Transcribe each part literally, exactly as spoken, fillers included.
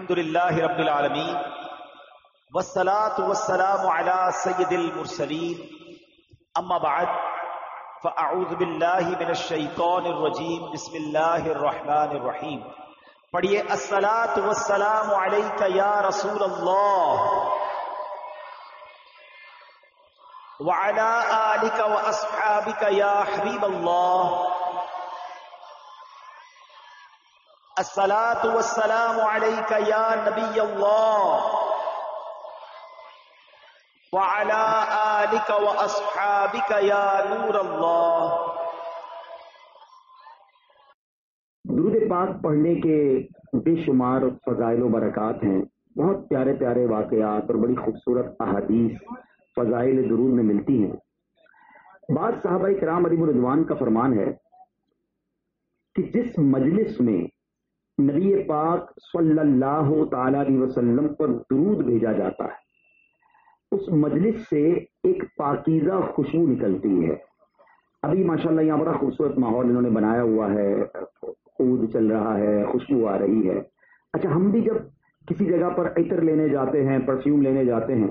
الحمد للہ رب العالمین والصلاة والسلام على سید المرسلین اما بعد فاعوذ باللہ من الشیطان الرجیم بسم اللہ الرحمن الرحیم. پڑھیے الصلاة والسلام علیک یا رسول اللہ وعلى آلک واصحابک یا حبیب اللہ. الصلاة والسلام علیک یا نبی اللہ وعلى آلک واصحابک یا نور اللہ. درود پاک پڑھنے کے بے شمار فضائل و برکات ہیں. بہت پیارے پیارے واقعات اور بڑی خوبصورت احادیث فضائل درود میں ملتی ہیں. بعض صحابہ کرام علیہ رضوان کا فرمان ہے کہ جس مجلس میں نبی پاک صلی اللہ تعالی علیہ وسلم پر درود بھیجا جاتا ہے اس مجلس سے ایک پاکیزہ خوشبو نکلتی ہے. ابھی ماشاءاللہ یہاں بڑا خوبصورت ماحول انہوں نے بنایا ہوا ہے، عود چل رہا ہے، خوشبو آ رہی ہے. اچھا، ہم بھی جب کسی جگہ پر عطر لینے جاتے ہیں، پرفیوم لینے جاتے ہیں،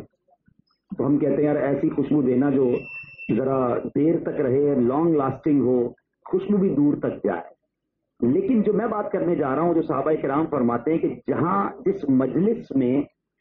تو ہم کہتے ہیں یار ایسی خوشبو دینا جو ذرا دیر تک رہے، لانگ لاسٹنگ ہو، خوشبو بھی دور تک جائے. لیکن جو میں بات کرنے جا رہا ہوں، جو صحابہ کرام فرماتے ہیں کہ جہاں جس مجلس میں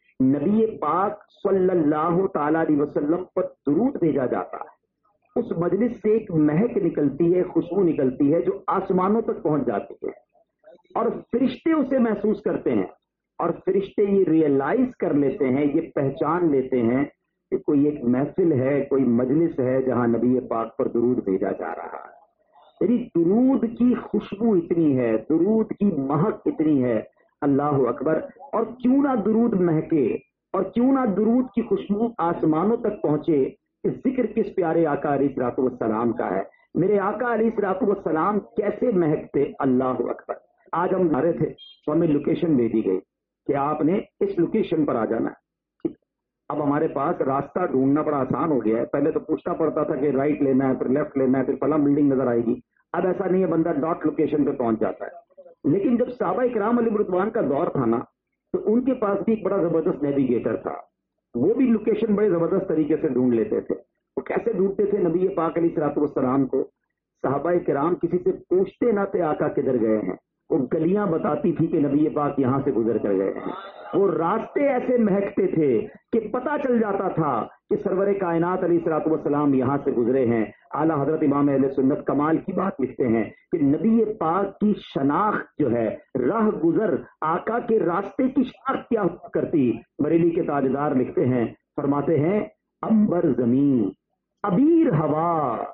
نبی پاک صلی اللہ تعالی علیہ وسلم پر درود بھیجا جاتا ہے اس مجلس سے ایک مہک نکلتی ہے، خوشبو نکلتی ہے جو آسمانوں تک پہنچ جاتی ہے اور فرشتے اسے محسوس کرتے ہیں اور فرشتے یہ ریئلائز کر لیتے ہیں، یہ پہچان لیتے ہیں کہ کوئی ایک محفل ہے، کوئی مجلس ہے جہاں نبی پاک پر درود بھیجا جا رہا ہے. یعنی درود کی خوشبو اتنی ہے، درود کی مہک اتنی ہے، اللہ اکبر. اور کیوں نہ درود مہکے اور کیوں نہ درود کی خوشبو آسمانوں تک پہنچے. ذکر کس پیارے آقا علیہ الصلوۃ والسلام کا ہے. میرے آقا علیہ الصلوۃ والسلام کیسے مہکتے، اللہ اکبر. آج ہم جا رہے تھے تو ہمیں لوکیشن بھیجی گئی کہ آپ نے اس لوکیشن پر آ جانا ہے. اب ہمارے پاس راستہ ڈھونڈنا بڑا آسان ہو گیا ہے. پہلے تو پوچھنا پڑتا تھا کہ رائٹ لینا ہے، پھر لیفٹ لینا ہے، پھر فلاں بلڈنگ نظر آئے گی. اب ایسا نہیں ہے، بندہ ڈاٹ لوکیشن پہ پہنچ جاتا ہے. لیکن جب صحابہ کرام علیہ رضوان کا دور تھا نا، تو ان کے پاس بھی ایک بڑا زبردست نیویگیٹر تھا. وہ بھی لوکیشن بڑے زبردست طریقے سے ڈھونڈ لیتے تھے. وہ کیسے ڈھونڈتے تھے نبی پاک علیہ الصلوۃ والسلام کو؟ صحابہ کرام کسی سے پوچھتے نہ تھے آقا کدھر گئے ہیں، وہ گلیاں بتاتی تھی کہ نبی پاک یہاں سے گزر کر گئے ہیں. وہ راستے ایسے مہکتے تھے کہ پتہ چل جاتا تھا کہ سرور کائنات علیہ الصلوۃ والسلام یہاں سے گزرے ہیں. اعلیٰ حضرت امام اہل سنت کمال کی بات لکھتے ہیں کہ نبی پاک کی شناخت جو ہے، راہ گزر آقا کے راستے کی شناخت کیا کرتی. بریلی کے تاجدار لکھتے ہیں، فرماتے ہیں امبر زمین، ابیر ہوا،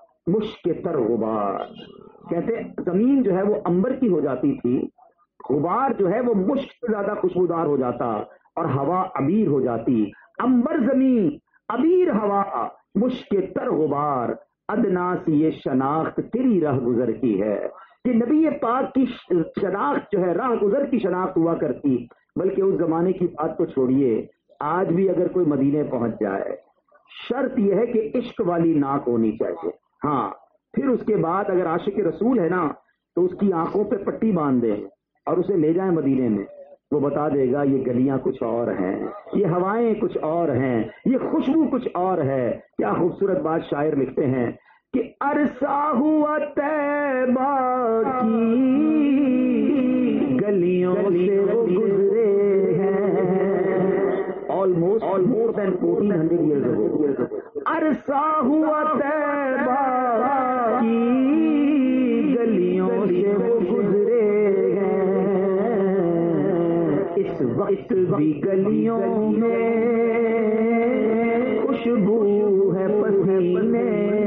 مشک تر غبار. کہتے زمین جو ہے وہ امبر کی ہو جاتی تھی، غبار جو ہے وہ مشک سے زیادہ خوشبودار ہو جاتا اور ہوا ابیر ہو جاتی. امبر زمین، ابیر ہوا، مشک تر غبار، ادنا سی یہ شناخت تیری راہ گزر کی ہے. کہ نبی پاک کی شناخت جو ہے راہ گزر کی شناخت ہوا کرتی. بلکہ اس زمانے کی بات تو چھوڑیے، آج بھی اگر کوئی مدینے پہنچ جائے شرط یہ ہے کہ عشق والی ناک ہونی چاہیے. ہاں، پھر اس کے بعد اگر عاشق رسول ہے نا تو اس کی آنکھوں پہ پٹی باندھ دیں اور اسے لے جائیں مدینے میں. وہ بتا دے گا یہ گلیاں کچھ اور ہیں، یہ ہوائیں کچھ اور ہیں، یہ خوشبو کچھ اور ہے. کیا خوبصورت بات شاعر لکھتے ہیں کہ عرصہ ہوا طیبہ کی گلیوں سے وہ گزرے ہیں. Almost all more than fourteen hundred years ago. عرصہ ہوا طیبہ کی گلیوں سے وہ گزرے ہیں، اس وقت بھی گلیوں میں خوشبو ہے پسینے.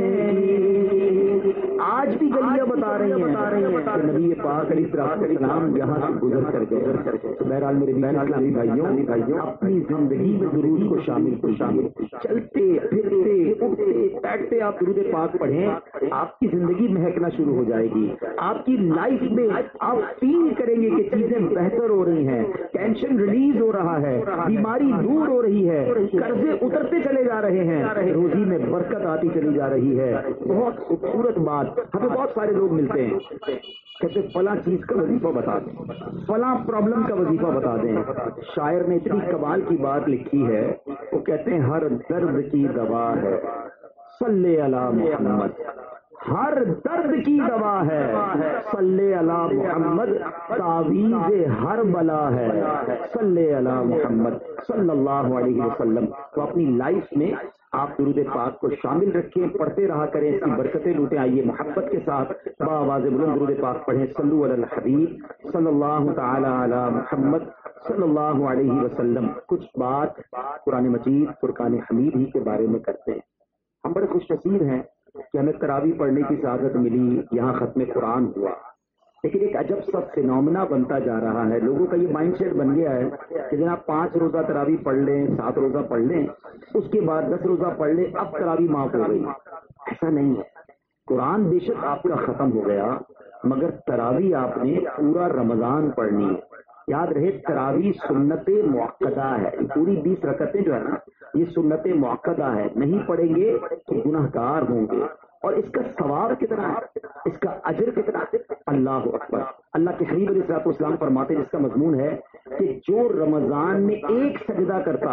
آج بھی گلیاں بتا رہی ہیں کہ نبی پاک علیہ الصلوۃ والسلام یہاں سے گزر کر گئے. بہرحال میرے اسلامی بھائیوں بھائیوں اپنی زندگی میں درود کو شامل کو شامل چلتے پھرتے اٹھتے بیٹھتے آپ درود پاک پڑھیں، آپ کی زندگی مہکنا شروع ہو جائے گی. آپ کی لائف میں آپ فیل کریں گے کہ چیزیں بہتر ہو رہی ہیں، ٹینشن ریلیز ہو رہا ہے، بیماری دور ہو رہی ہے، قرضے اترتے چلے جا رہے ہیں، روزی میں برکت آتی چلی جا رہی ہے. بہت خوبصورت بات. ہمیں بہت سارے لوگ ملتے ہیں کہتے فلاں فلاں چیز کا وظیفہ بتا دیں، فلاں پرابلم کا وظیفہ بتا دیں۔ شاعر نے اتنی کمال کی بات لکھی ہے، وہ کہتے ہیں ہر درد کی دوا ہے صلی علی محمد، ہر درد کی دوا ہے صلی علی محمد، تعویذ ہر بلا ہے صلی علی محمد صلی اللہ علیہ وسلم۔ تو اپنی لائف میں آپ درود پاک کو شامل رکھیں، پڑھتے رہا کریں، اس کی برکتیں لوٹیں۔ آئیے محبت کے ساتھ بآواز بلند درود پاک پڑھیں، صلو علی الحبیب صلی اللہ تعالی علی محمد صلی اللہ علیہ وسلم۔ کچھ بات قرآن مجید فرقان حمید ہی کے بارے میں کرتے ہیں۔ ہم بڑے خوش نصیب ہیں کہ ہمیں تراویح پڑھنے کی سعادت ملی، یہاں ختم قرآن ہوا، لیکن ایک عجب سا فینومنا بنتا جا رہا ہے۔ لوگوں کا یہ مائنڈ سیٹ بن گیا ہے کہ جناب پانچ روزہ تراویح پڑھ لیں، سات روزہ پڑھ لیں، اس کے بعد دس روزہ پڑھ لیں، اب تراویح معاف ہو گئی۔ ایسا نہیں ہے، قرآن بے شک آپ کا ختم ہو گیا، مگر تراویح آپ نے پورا رمضان پڑھنی ہے۔ یاد رہے تراویح سنت موقدہ ہے، پوری بیس رکعتیں جو ہے نا یہ سنت موقدہ ہے، نہیں پڑھیں گے تو گناہ گار ہوں گے۔ اور اس کا ثواب کتنا ہے، اس کا اجر کتنا ہے، اللہ اکبر۔ اللہ کے حبیب علیہ الصلوۃ والسلام فرماتے ہیں، جس کا مضمون ہے کہ جو رمضان میں ایک سجدہ کرتا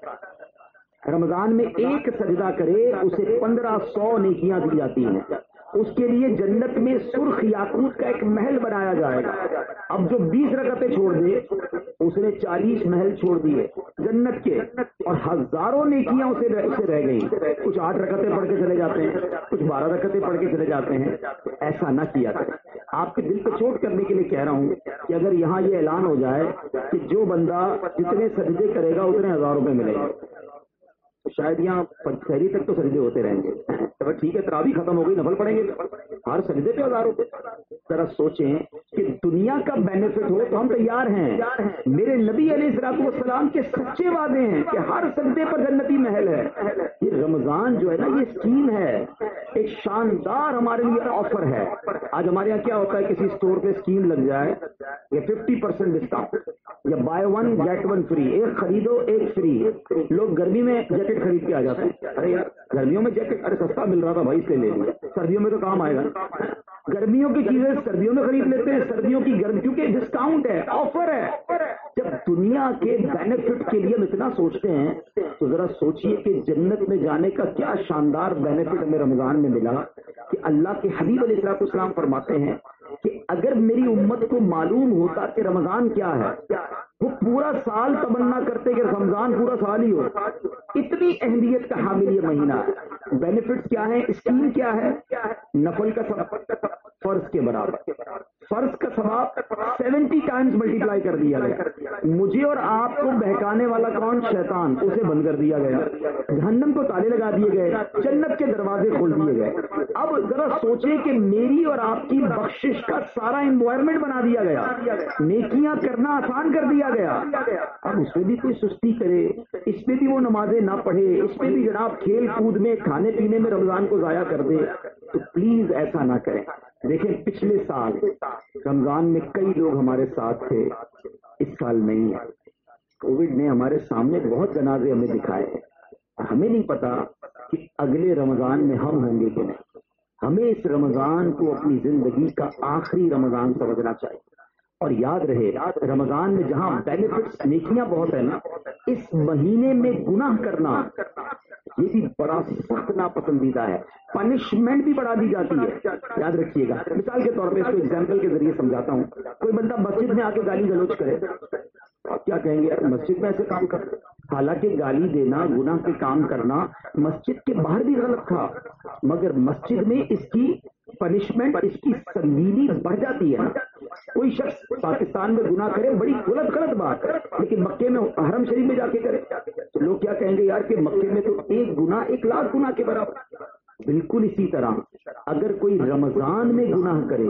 ہے، رمضان میں ایک سجدہ کرے اسے پندرہ سو نیکیاں دی جاتی ہیں، اس کے لیے جنت میں سرخ یاقوت کا ایک محل بنایا جائے گا۔ اب جو بیس رکعتیں چھوڑ دے اس نے چالیس محل چھوڑ دیے جنت کے، اور ہزاروں نیکیاں اسے اسے رہ گئی۔ کچھ آٹھ رکعتیں پڑھ کے چلے جاتے ہیں، کچھ بارہ رکعتیں پڑھ کے چلے جاتے ہیں۔ ایسا نہ کیا کریں۔ آپ کے دل پہ چوٹ کرنے کے لیے کہہ رہا ہوں کہ اگر یہاں یہ اعلان ہو جائے کہ جو بندہ جتنے سجدے کرے گا اتنے ہزار روپے ملیں گے، تو شاید یہاں شہری تک تو سجدے ہوتے رہیں گے۔ تو ٹھیک ہے تراویح ختم ہو گئی، نفل پڑھیں گے، ہر سجدے پہ ہزار روپے۔ ذرا سوچیں کہ دنیا کا بینیفٹ ہو تو ہم تیار ہیں۔ میرے نبی علیہ الصلوۃ والسلام کے سچے وعدے ہیں کہ ہر سجدے پر جنتی محل ہے۔ یہ رمضان جو ہے نا یہ اسکیم ہے، ایک شاندار ہمارے لیے آفر ہے۔ آج ہمارے یہاں کیا ہوتا ہے، کسی اسٹور پہ اسکیم لگ جائے یا ففٹی پرسینٹ ڈسکاؤنٹ یا buy one get one free, ایک خریدو ایک فری، لوگ گرمی میں جیکٹ خرید کے آ جاتے ہیں۔ ارے یار گرمیوں میں جیکٹ ارے سستا مل رہا تھا بھائی اس لیے لے لیا، سردیوں میں تو کام آئے گا۔ گرمیوں کی چیزیں سردیوں میں خرید لیتے ہیں، سردیوں کی گرم، کیونکہ ڈسکاؤنٹ ہے، آفر ہے۔ جب دنیا کے بینیفٹ کے لیے ہم اتنا سوچتے ہیں تو ذرا سوچئے کہ جنت میں جانے کا کیا شاندار بینیفٹ ہمیں رمضان میں ملا کہ اللہ کے حبیب علیہ الصلوۃ والسلام فرماتے ہیں کہ اگر میری امت کو معلوم ہوتا کہ رمضان کیا ہے وہ پورا سال تمنا کرتے کہ رمضان پورا سال ہی ہو۔ اتنی اہمیت کا حامل یہ مہینہ ہے۔ بینیفٹ کیا ہے، اسکیم کیا ہے، نفل کا ثواب فرض کے برابر، فرض کا ثواب سیونٹی ٹائمز ملٹیپلائی کر دیا گیا۔ مجھے اور آپ کو بہکانے والا کون، شیطان، اسے بند کر دیا گیا، جہنم کو تالے لگا دیے گئے، جنت کے دروازے کھول دیے گئے۔ اب ذرا سوچیں کہ میری اور آپ کی بخشش کا سارا انوائرمنٹ بنا دیا گیا، نیکیاں کرنا آسان کر دیا گیا۔ اب اس میں بھی کوئی سستی کرے، اس میں بھی وہ نمازیں نہ پڑھے، اس میں بھی جناب کھیل کود میں کھانے پینے میں رمضان کو ضائع کر دے، تو پلیز ایسا نہ کریں۔ دیکھیں پچھلے سال رمضان میں کئی لوگ ہمارے ساتھ تھے، اس سال نہیں ہے۔ کووڈ نے ہمارے سامنے بہت جنازے ہمیں دکھائے ہیں، ہمیں نہیں پتا کہ اگلے رمضان میں ہم ہوں گے کہ نہیں۔ ہمیں اس رمضان کو اپنی زندگی کا آخری رمضان سمجھنا چاہیے، اور یاد رہے رمضان میں جہاں بینیفٹس نیکیاں بہت ہیں نا، اس مہینے میں گناہ کرنا یہ بھی بڑا سخت ناپسندیدہ ہے، پنشمنٹ بھی بڑھا دی جاتی ہے۔ یاد رکھیے گا، مثال کے طور پہ اس کو ایگزامپل کے ذریعے سمجھاتا ہوں۔ کوئی بندہ مسجد میں آ کے گالی گلوچ کرے، آپ کیا کہیں گے، یار مسجد میں ایسے کام کر، حالانکہ گالی دینا، گناہ کے کام کرنا مسجد کے باہر بھی غلط تھا، مگر مسجد میں اس کی پنشمنٹ، اس کی سنگینی بڑھ جاتی ہے نا۔ کوئی شخص پاکستان میں گناہ کرے بڑی غلط غلط بات ہے، لیکن مکے میں حرم شریف میں جا کے کرے تو لوگ کیا کہیں گے، یار کہ مکے میں تو ایک گناہ ایک لاکھ گناہ کے برابر۔ بالکل اسی طرح اگر کوئی رمضان میں گناہ کرے،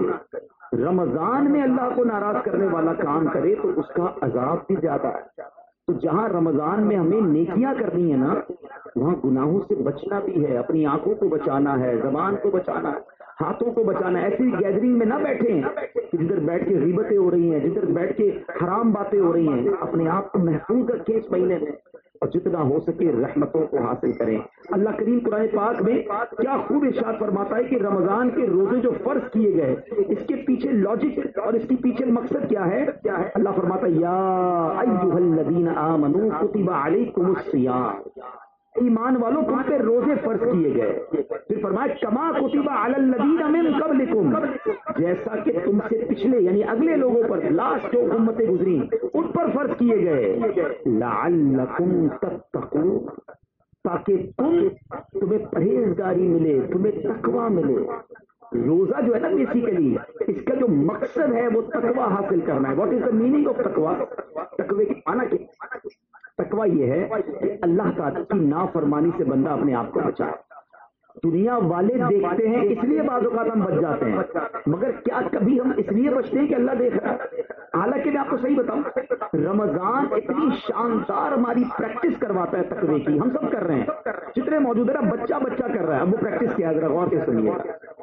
رمضان میں اللہ کو ناراض کرنے والا کام کرے تو اس کا عذاب بھی زیادہ ہے۔ تو جہاں رمضان میں ہمیں نیکیاں کرنی ہے نا، وہاں گناہوں سے بچنا بھی ہے، اپنی آنکھوں کو بچانا ہے، زبان کو بچانا ہے، ہاتھوں کو بچانا ہے۔ ایسی گیدرنگ میں نہ بیٹھیں کہ جدھر بیٹھ کے غیبتیں ہو رہی ہیں، جدھر بیٹھ کے حرام باتیں ہو رہی ہیں۔ اپنے آپ کو محفوظ رکھیں اس مہینے میں، اور جتنا ہو سکے رحمتوں کو حاصل کریں. اللہ کریم قرآن پاک میں کیا خوب ارشاد فرماتا ہے کہ رمضان کے روزے جو فرض کیے گئے اس کے پیچھے لاجک اور اس کے پیچھے مقصد کیا ہے. اللہ فرماتا ہے یا ایھا الذین آمنوا کتب علیکم الصیام، ایمان والوں تم پہ روزے فرض کیے گئے. پھر فرمایا کما کتب علی الذین من قبلکم، جیسا کہ تم سے پچھلے یعنی اگلے لوگوں پر لاسٹ جو امتیں گزری ان پر فرض کیے گئے. لعلکم تتقون، تاکہ تم تمہیں پرہیزگاری ملے، تمہیں تقوی ملے. روزہ جو ہے نا بیسیکلی اس کا جو مقصد ہے وہ تقوی حاصل کرنا ہے. What is the meaning of تقوی؟ تقوی کی معنی کیا؟ تقوی یہ ہے کہ اللہ تعالیٰ کی نافرمانی سے بندہ اپنے آپ کو بچائے. دنیا والے دیکھتے ہیں اس لیے بعض اوقات ہم بچ جاتے ہیں، مگر کیا کبھی ہم اس لیے بچتے ہیں کہ اللہ دیکھ رہا ہے؟ حالانکہ میں آپ کو صحیح بتاؤں، رمضان اتنی شاندار ہماری پریکٹس کرواتا ہے تقوی کی. ہم سب کر رہے ہیں، جتنے موجود ہے نا بچہ بچہ کر رہا ہے. اب وہ پریکٹس کیا ہے ذرا غور سے سنیے.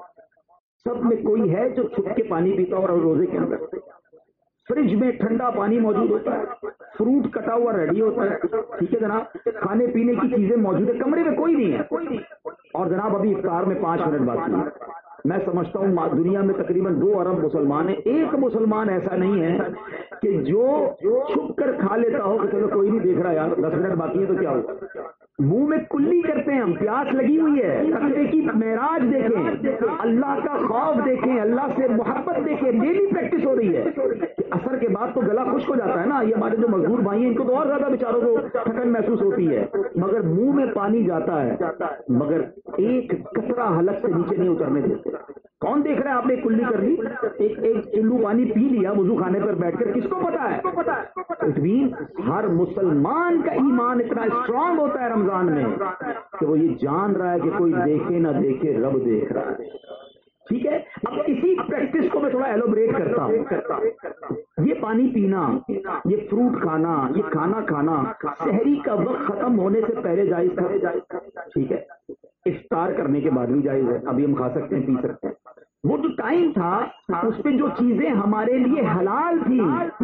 سب میں کوئی ہے جو چھپ کے پانی پیتا اور روزے کے اندر فریج میں ٹھنڈا پانی موجود ہوتا ہے، فروٹ کٹا ہوا ریڈی ہوتا ہے، ٹھیک ہے جناب، کھانے پینے کی چیزیں موجود ہے، کمرے میں کوئی نہیں ہے، اور جناب ابھی افطار میں پانچ منٹ باقی ہے. میں سمجھتا ہوں دنیا میں تقریباً دو ارب مسلمان ہیں، ایک مسلمان ایسا نہیں ہے کہ جو چھپ کر کھا لیتا ہو کہ چلو کوئی نہیں دیکھ رہا یار دس منٹ باقی ہے تو کیا ہوگا. منہ میں کلی کرتے ہیں ہم، پیاس لگی ہوئی ہے. تقوی کی معراج دیکھیں، اللہ کا خوف دیکھیں، اللہ سے محبت دیکھیں. ڈیلی پریکٹس ہو رہی ہے. اثر کے بعد تو گلا خشک ہو جاتا ہے نا. یہ ہمارے جو مزدور بھائی ہیں ان کو تو اور زیادہ بیچاروں کو تھکن محسوس ہوتی ہے، مگر منہ میں پانی جاتا ہے مگر ایک قطرہ حلق سے نیچے نہیں اترنے دیتے. کون دیکھ رہا ہے؟ آپ نے کلی کر لی، ایک ایک چلو پانی پی لیا وضو خانے پر بیٹھ کر، کس کو پتا ہے؟ اٹ مین ہر مسلمان کا ایمان اتنا اسٹرانگ ہوتا ہے رمضان میں کہ وہ یہ جان رہا ہے کہ کوئی دیکھے نہ دیکھے رب دیکھ رہا ہے. ٹھیک ہے، اب اسی پریکٹس کو میں تھوڑا ایلوبریٹ کرتا ہوں. یہ پانی پینا، یہ فروٹ کھانا، یہ کھانا کھانا سحری کا وقت ختم ہونے سے پہلے جائز تھا. ٹھیک ہے، افطار کرنے کے بعد بھی جائز ہے، ابھی ہم کھا سکتے ہیں، پی سکتے ہیں. وہ جو ٹائم تھا اس پہ جو چیزیں ہمارے لیے حلال تھی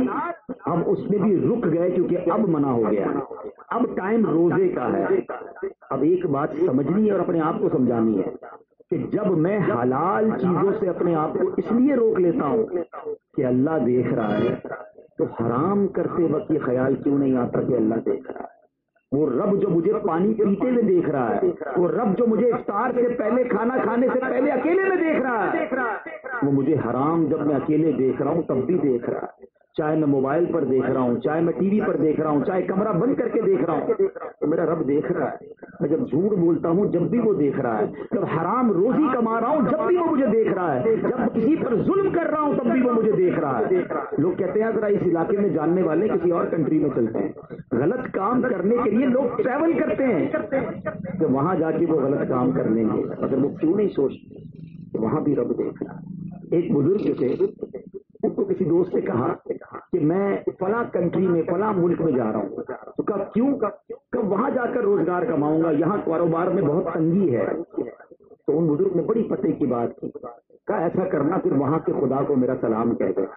ہم اس میں بھی رک گئے کیونکہ اب منع ہو گیا. اب ٹائم روزے کا ہے. اب ایک بات سمجھنی ہے اور اپنے آپ کو سمجھانی ہے کہ جب میں حلال چیزوں سے اپنے آپ کو اس لیے روک لیتا ہوں کہ اللہ دیکھ رہا ہے، تو حرام کرتے وقت یہ خیال کیوں نہیں آتا کہ اللہ دیکھ رہا ہے؟ وہ رب جو مجھے پانی پیتے ہوئے دیکھ رہا ہے، وہ رب جو مجھے افطار سے پہلے کھانا کھانے سے پہلے اکیلے میں دیکھ رہا ہے، وہ مجھے حرام جب میں اکیلے دیکھ رہا ہوں تب بھی دیکھ رہا ہے. چاہے میں موبائل پر دیکھ رہا ہوں، چاہے میں ٹی وی پر دیکھ رہا ہوں، چاہے کمرہ بند کر کے دیکھ رہا ہوں، تو میرا رب دیکھ رہا ہے. میں جب جھوٹ بولتا ہوں جب بھی وہ دیکھ رہا ہے، جب حرام روزی کما رہا ہوں جب بھی وہ مجھے دیکھ رہا ہے، جب کسی پر ظلم کر رہا ہوں تب بھی وہ مجھے دیکھ رہا ہے. لوگ کہتے ہیں ذرا اس علاقے میں جاننے والے کسی اور کنٹری میں چلتے ہیں. غلط کام کرنے کے لیے لوگ ٹریول کرتے ہیں کہ وہاں جا کے وہ غلط کام کر لیں گے، مگر وہ کیوں نہیں سوچتے کہ وہاں بھی رب دیکھ رہا ہے. ایک بزرگ جو تھے ان کو کسی دوست نے کہا کہ میں فلاں کنٹری میں فلاں ملک میں جا رہا ہوں. تو کہا کیوں؟ کہ وہاں جا کر روزگار کماؤں گا، یہاں کاروبار میں بہت تنگی ہے. تو ان بزرگ نے بڑی پتے کی بات کی، کہا ایسا کرنا پھر وہاں کے خدا کو میرا سلام کہہ دے.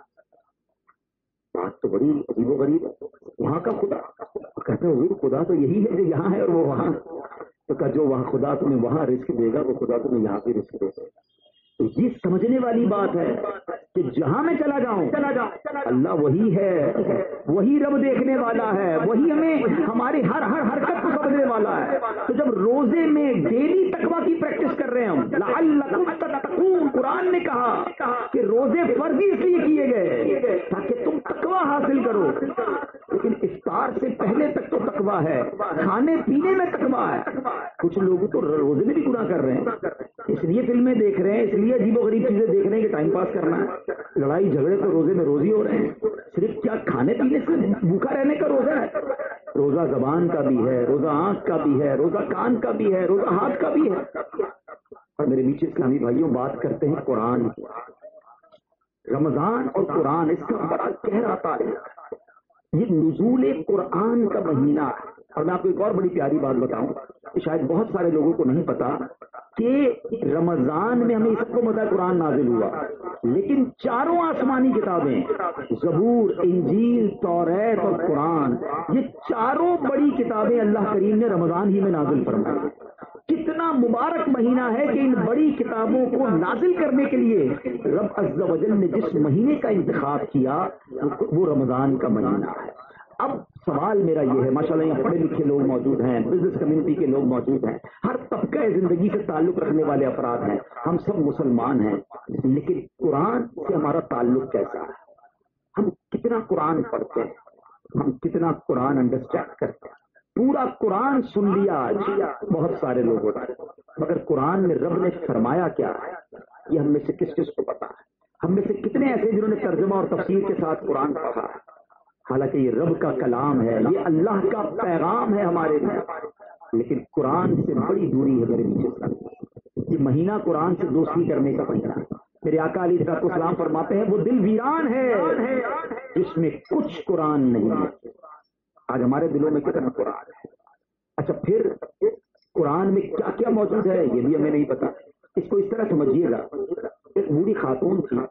بات تو بڑی عجیب و غریب ہے. وہاں کا خدا کہتے ہیں حضور خدا تو یہی ہے جو یہاں ہے اور وہ وہاں. تو کہا جو وہاں خدا تمہیں وہاں رزق دے گا وہ خدا تمہیں یہاں بھی رزق دے گا. تو یہ سمجھنے والی بات ہے کہ جہاں میں چلا جاؤں اللہ وہی ہے، وہی رب دیکھنے والا ہے، وہی ہمیں ہماری ہر ہر حرکت کو سمجھنے والا ہے. تو جب روزے میں ڈیلی تقویٰ کی پریکٹس کر رہے ہیں ہم، لعلکم تتقون، قرآن نے کہا کہ روزے فرض اس لیے کیے گئے تاکہ تم تقویٰ حاصل کرو. لیکن افطار سے پہلے تک تو تقویٰ ہے، کھانے پینے میں تقویٰ ہے. کچھ لوگ تو روزے میں بھی گناہ کر رہے ہیں، اس لیے فلمیں دیکھ رہے ہیں، اس لیے عجیب و غریب چیزیں دیکھ رہے ہیں کہ ٹائم پاس کرنا ہے. لڑائی جھگڑے تو روزے میں روزی ہو رہے ہیں. صرف کیا کھانے پینے سے بھوکا رہنے کا روزہ ہے؟ روزہ زبان کا بھی ہے، روزہ آنکھ کا بھی ہے، روزہ کان کا بھی ہے، روزہ ہاتھ کا بھی ہے. اور میرے میٹھے اسلامی بھائیوں بات کرتے ہیں قرآن کی. رمضان اور قرآن اس کا بڑا گہرا تعلق. یہ نزول قرآن کا مہینہ ہے. اور میں آپ کو ایک اور بڑی پیاری بات بتاؤں کہ شاید بہت سارے لوگوں کو نہیں پتا کہ رمضان میں ہمیں سب کو پتا قرآن نازل ہوا، لیکن چاروں آسمانی کتابیں زبور، انجیل، توریت اور قرآن، یہ چاروں بڑی کتابیں اللہ کریم نے رمضان ہی میں نازل فرمائی۔ کتنا مبارک مہینہ ہے کہ ان بڑی کتابوں کو نازل کرنے کے لیے رب عز و جل نے جس مہینے کا انتخاب کیا وہ رمضان کا مہینہ ہے۔ اب سوال میرا یہ ہے، ماشاءاللہ یہاں پڑھے لکھے لوگ موجود ہیں، بزنس کمیونٹی کے لوگ موجود ہیں، ہر طبقہ زندگی سے تعلق رکھنے والے افراد ہیں، ہم سب مسلمان ہیں، لیکن قرآن سے ہمارا تعلق کیسا ہے؟ ہم کتنا قرآن پڑھتے ہیں؟ ہم کتنا قرآن انڈرسٹینڈ کرتے ہیں؟ پورا قرآن سن لیا آج بہت سارے لوگ ہوتے ہیں، مگر قرآن میں رب نے فرمایا کیا ہے یہ ہم میں سے کس کس کو پتا ہے؟ ہم میں سے کتنے ایسے جنہوں نے ترجمہ اور تفسیر کے ساتھ قرآن پڑھا ہے؟ حالانکہ یہ رب کا کلام ہے، یہ اللہ کا پیغام ہے ہمارے لیے، لیکن قرآن سے بڑی دوری ہے میرے پیچھے۔ یہ مہینہ قرآن سے دوستی کرنے کا مہینہ ہے۔ میرے آقا علیہ الصلوۃ والسلام فرماتے ہیں وہ دل ویران ہے جس میں کچھ قرآن نہیں ہے۔ آج ہمارے دلوں میں کتنا قرآن ہے؟ اچھا پھر قرآن میں کیا کیا موجود ہے یہ بھی ہمیں نہیں پتا۔ اس کو اس طرح سمجھیے گا، ایک بوڑھی خاتون تھی،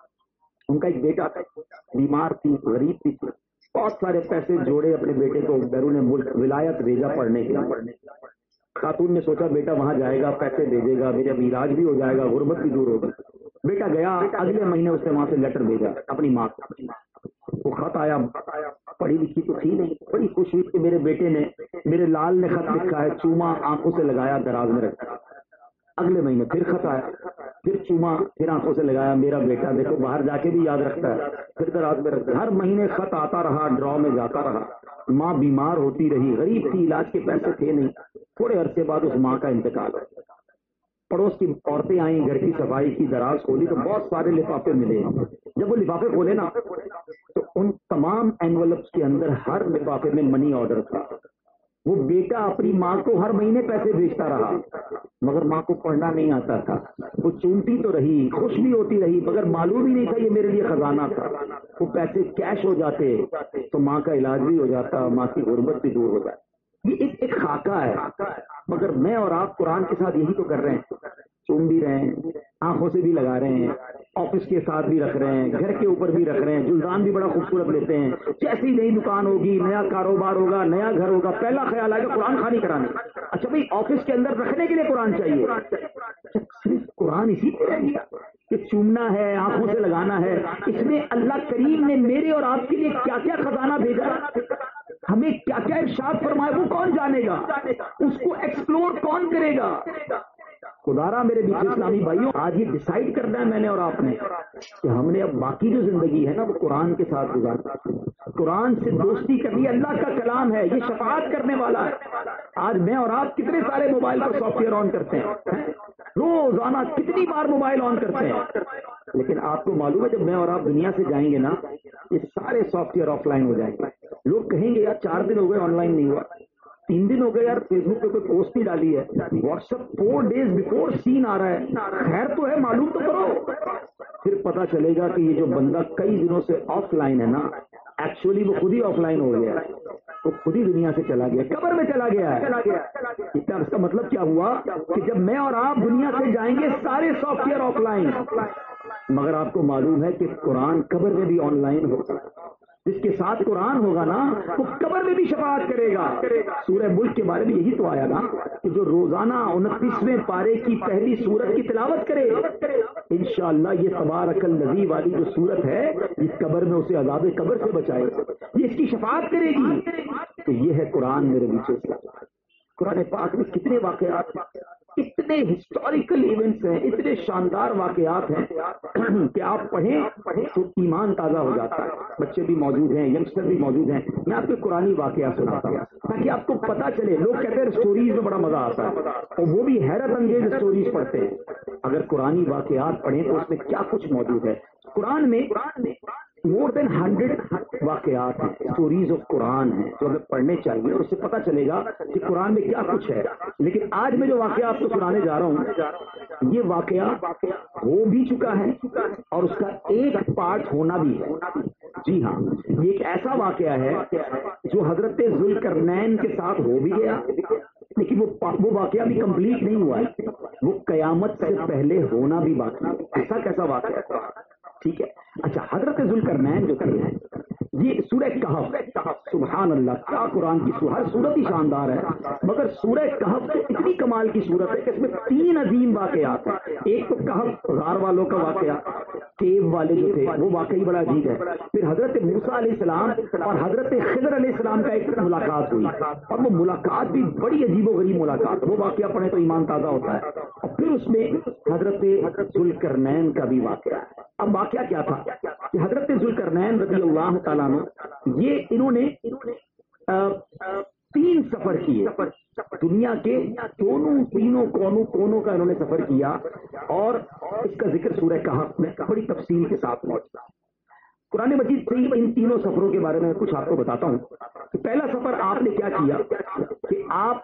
ان کا ایک بیٹا تھا، بیمار تھی، غریب بھی تھی، بہت سارے پیسے جوڑے اپنے بیٹے کو بیرون ملک ولایت بھیجا پڑھنے کے لیے۔ خاتون نے سوچا بیٹا وہاں جائے گا، پیسے بھیجے گا، میرا علاج بھی ہو جائے گا، غربت بھی دور ہوگی۔ بیٹا گیا، اگلے مہینے اس نے وہاں سے لیٹر بھیجا اپنی ماں کو، وہ خط آیا، پڑھی لکھی تو تھی نہیں، بڑی خوش ہوئی کہ میرے بیٹے نے، میرے لال نے خط لکھا ہے، چوما آنکھوں سے لگایا، دراز میں رکھا۔ اگلے مہینے پھر خط آیا، پھر چوما، پھر آنکھوں سے لگایا، میرا بیٹا دیکھو باہر جا کے بھی یاد رکھتا ہے، پھر دراز میں رکھتا ہے۔ ہر مہینے خط آتا رہا، ڈرا میں جاتا رہا۔ ماں بیمار ہوتی رہی، غریب تھی، علاج کے پیسے تھے نہیں۔ تھوڑے عرصے بعد اس ماں کا انتقال ہو گیا۔ پڑوس کی عورتیں آئیں، گھر کی صفائی کی، دراز کھولی تو بہت سارے لفافے ملے۔ جب وہ لفافے کھولے نا تو ان تمام اینولپس کے اندر ہر لفافے میں منی آرڈر تھا۔ وہ بیٹا اپنی ماں کو ہر مہینے پیسے بھیجتا رہا، مگر ماں کو پڑھنا نہیں آتا تھا۔ وہ چونتی تو رہی، خوش بھی ہوتی رہی، مگر معلوم ہی نہیں تھا یہ میرے لیے خزانہ تھا۔ وہ پیسے کیش ہو جاتے تو ماں کا علاج بھی ہو جاتا، ماں کی غربت بھی دور ہو جاتی۔ یہ ایک ایک خاکہ ہے، مگر میں اور آپ قرآن کے ساتھ یہی تو کر رہے ہیں، چوم بھی رہے ہیں، آنکھوں سے بھی لگا رہے ہیں، آفس کے ساتھ بھی رکھ رہے ہیں، گھر کے اوپر بھی رکھ رہے ہیں، جلدان بھی بڑا خوبصورت لیتے ہیں۔ جیسی نئی دکان ہوگی، نیا کاروبار ہوگا، نیا گھر ہوگا، پہلا خیال آئے گا قرآن خوانی کرانے۔ اچھا بھائی آفس کے اندر رکھنے کے لیے قرآن چاہیے، صرف قرآن اسی کو رہ گیا کہ چومنا ہے، آنکھوں سے لگانا ہے۔ اس میں اللہ کریم نے میرے اور آپ کے لیے کیا کیا خزانہ بھیجا، ہمیں کیا کیا ارشاد فرمایا، وہ کون جانے گا، اس کو ایکسپلور کون کرے گا؟ خدارا میرے بیچ اسلامی بھائیوں، آج یہ ڈیسائیڈ کرنا ہے میں نے اور آپ نے کہ ہم نے اب باقی جو زندگی ہے نا وہ قرآن کے ساتھ گزارنا، قرآن سے دوستی کرنی۔ اللہ کا کلام ہے، یہ شفاعت کرنے والا ہے۔ آج میں اور آپ کتنے سارے موبائل پر سافٹ ویئر آن کرتے ہیں، روزانہ کتنی بار موبائل آن کرتے ہیں، لیکن آپ کو معلوم ہے جب میں اور آپ دنیا سے جائیں گے نا یہ سارے سافٹ ویئر آف لائن ہو جائیں گے۔ لوگ کہیں گے یار چار دن ہو گئے آن لائن نہیں ہوا، تین دن ہو گئے یار فیس بک پہ کوئی پوسٹ نہیں ڈالی ہے، WhatsApp four days before seen آ رہا ہے، خیر تو ہے معلوم تو کرو۔ پھر پتا چلے گا کہ یہ جو بندہ کئی دنوں سے آف لائن ہے نا ایکچولی وہ خود ہی آف لائن ہو گیا ہے، وہ خود ہی دنیا سے چلا گیا، قبر میں چلا گیا ہے۔ اس کا مطلب کیا ہوا کہ جب میں اور آپ دنیا سے جائیں گے سارے سافٹ ویئر آف لائن، مگر آپ کو معلوم ہے کہ قرآن قبر میں بھی آن لائن ہوگا۔ جس کے ساتھ قرآن ہوگا نا وہ قبر میں بھی شفاعت کرے گا۔ سورہ ملک کے بارے میں یہی تو آیا نا کہ جو روزانہ انتیسویں پارے کی پہلی سورت کی تلاوت کرے انشاءاللہ یہ تبارک الذی والی جو سورت ہے اس قبر میں اسے عذاب قبر سے بچائے گا، یہ اس کی شفاعت کرے گی۔ تو یہ ہے قرآن میرے بیچ اسلام۔ قرآن پاک میں کتنے واقعات ہیں، اتنے ہسٹوریکل ایونٹس ہیں، اتنے شاندار واقعات ہیں کہ آپ پڑھیں تو ایمان تازہ ہو جاتا ہے۔ بچے بھی موجود ہیں، ینگسٹر بھی موجود ہیں، میں آپ کو قرآنی واقعہ سناتا ہوں تاکہ آپ کو پتا چلے۔ لوگ کہتے ہیں اسٹوریز میں بڑا مزہ آتا ہے اور وہ بھی حیرت انگیز اسٹوریز پڑھتے ہیں، اگر قرآنی واقعات پڑھیں تو اس میں کیا کچھ موجود ہے۔ قرآن میں مور دین ہنڈریڈ واقعات ہیں، اسٹوریز آف قرآن ہیں جو ہمیں پڑھنے چاہیے اور اس سے پتا چلے گا کہ قرآن میں کیا کچھ ہے۔ لیکن آج میں جو واقعہ آپ کو سنانے جا رہا ہوں یہ واقعہ ہو بھی چکا ہے اور اس کا ایک پارٹ ہونا بھی ہے۔ جی ہاں، یہ ایک ایسا واقعہ ہے جو حضرت ذوالقرنین کے ساتھ ہو بھی گیا لیکن وہ وہ واقعہ بھی کمپلیٹ نہیں ہوا ہے، وہ قیامت سے پہلے ہونا بھی باقی ہے۔ ایسا کیسا واقعہ ہے؟ ٹھیک ہے، اچھا حضرت ذوالقرنین جو تھے یہ سورہ کہف، سبحان اللہ کیا قرآن کی سورہ، ہر سورت ہی شاندار ہے، مگر سورہ کہف تو اتنی کمال کی سورت ہے کہ اس میں تین عظیم واقعات ہیں۔ ایک تو کہف غار والوں کا واقعہ، کیو والے جو تھے وہ واقعی بڑا عجیب ہے، پھر حضرت موسیٰ علیہ السلام اور حضرت خضر علیہ السلام کا ایک ملاقات ہوئی، اور وہ ملاقات بھی بڑی عجیب و غریب ملاقات، وہ واقعہ پڑھے تو ایمان تازہ ہوتا ہے، اور پھر اس میں حضرت ذوالقرنین کا بھی واقعہ ہے۔ اب واقعہ کیا تھا کہ حضرت ذوالقرنین رضی اللہ تعالیٰ عنہ یہ انہوں نے تین سفر کیے، دنیا کے دونوں تینوں کونوں کونوں کا انہوں نے سفر کیا، اور اس کا ذکر سورہ کہف میں بڑی تفصیل کے ساتھ موجود ہے۔ قرآن مجید سے ان تینوں سفروں کے بارے میں کچھ آپ کو بتاتا ہوں کہ پہلا سفر آپ نے کیا کیا کہ آپ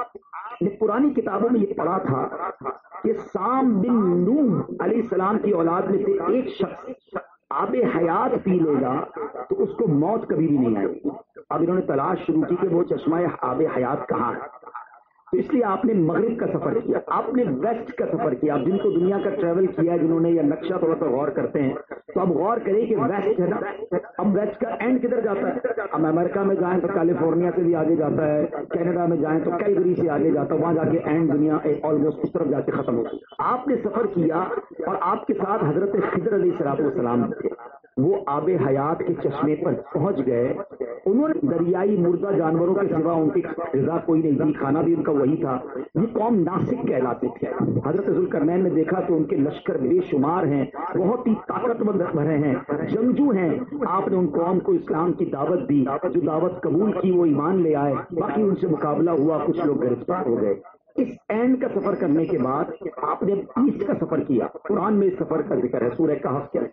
نے پرانی کتابوں میں یہ پڑھا تھا کہ سام بن نوح علیہ السلام کی اولاد میں سے ایک شخص آب حیات پی لے گا تو اس کو موت کبھی بھی نہیں آئے گی۔ اب انہوں نے تلاش شروع کی کہ وہ چشمہ آب حیات کہاں ہے، تو اس لیے آپ نے مغرب کا سفر کیا، آپ نے ویسٹ کا سفر کیا۔ اب جن کو دنیا کا ٹریول کیا ہے جنہوں نے یا نقشہ تھوڑا سا غور کرتے ہیں تو اب غور کریں کہ ویسٹ ہے نا، اب ویسٹ کا اینڈ کدھر جاتا ہے؟ اب امریکہ میں جائیں تو کیلیفورنیا سے بھی آگے جاتا ہے، کینیڈا میں جائیں تو کیلگری سے آگے جاتا ہے، وہاں جا کے اینڈ دنیا آلموسٹ اس طرف جا کے ختم ہوتی ہے۔ آپ نے سفر کیا اور آپ کے ساتھ حضرت خضر علیہ السلام تھے، وہ آب حیات کے چشمے پر پہنچ گئے، انہوں نے دریائی مردہ جانوروں کے سوا ان کی غذا کوئی نہیں تھی، کھانا بھی ان کا وہی تھا۔ یہ قوم ناسک کہلاتے تھے۔ حضرت ذوالقرنین نے دیکھا تو ان کے لشکر بے شمار ہیں، بہت ہی طاقتور بھرے ہیں، جنگجو ہیں۔ آپ نے ان قوم کو اسلام کی دعوت دی، جو دعوت قبول کی وہ ایمان لے آئے، باقی ان سے مقابلہ ہوا، کچھ لوگ گرفتار ہو گئے۔ اس اینڈ کا سفر کرنے کے بعد آپ نے ایسٹ کا سفر کیا، قرآن میں اس سفر کا ذکر ہے سورہ کہف کے۔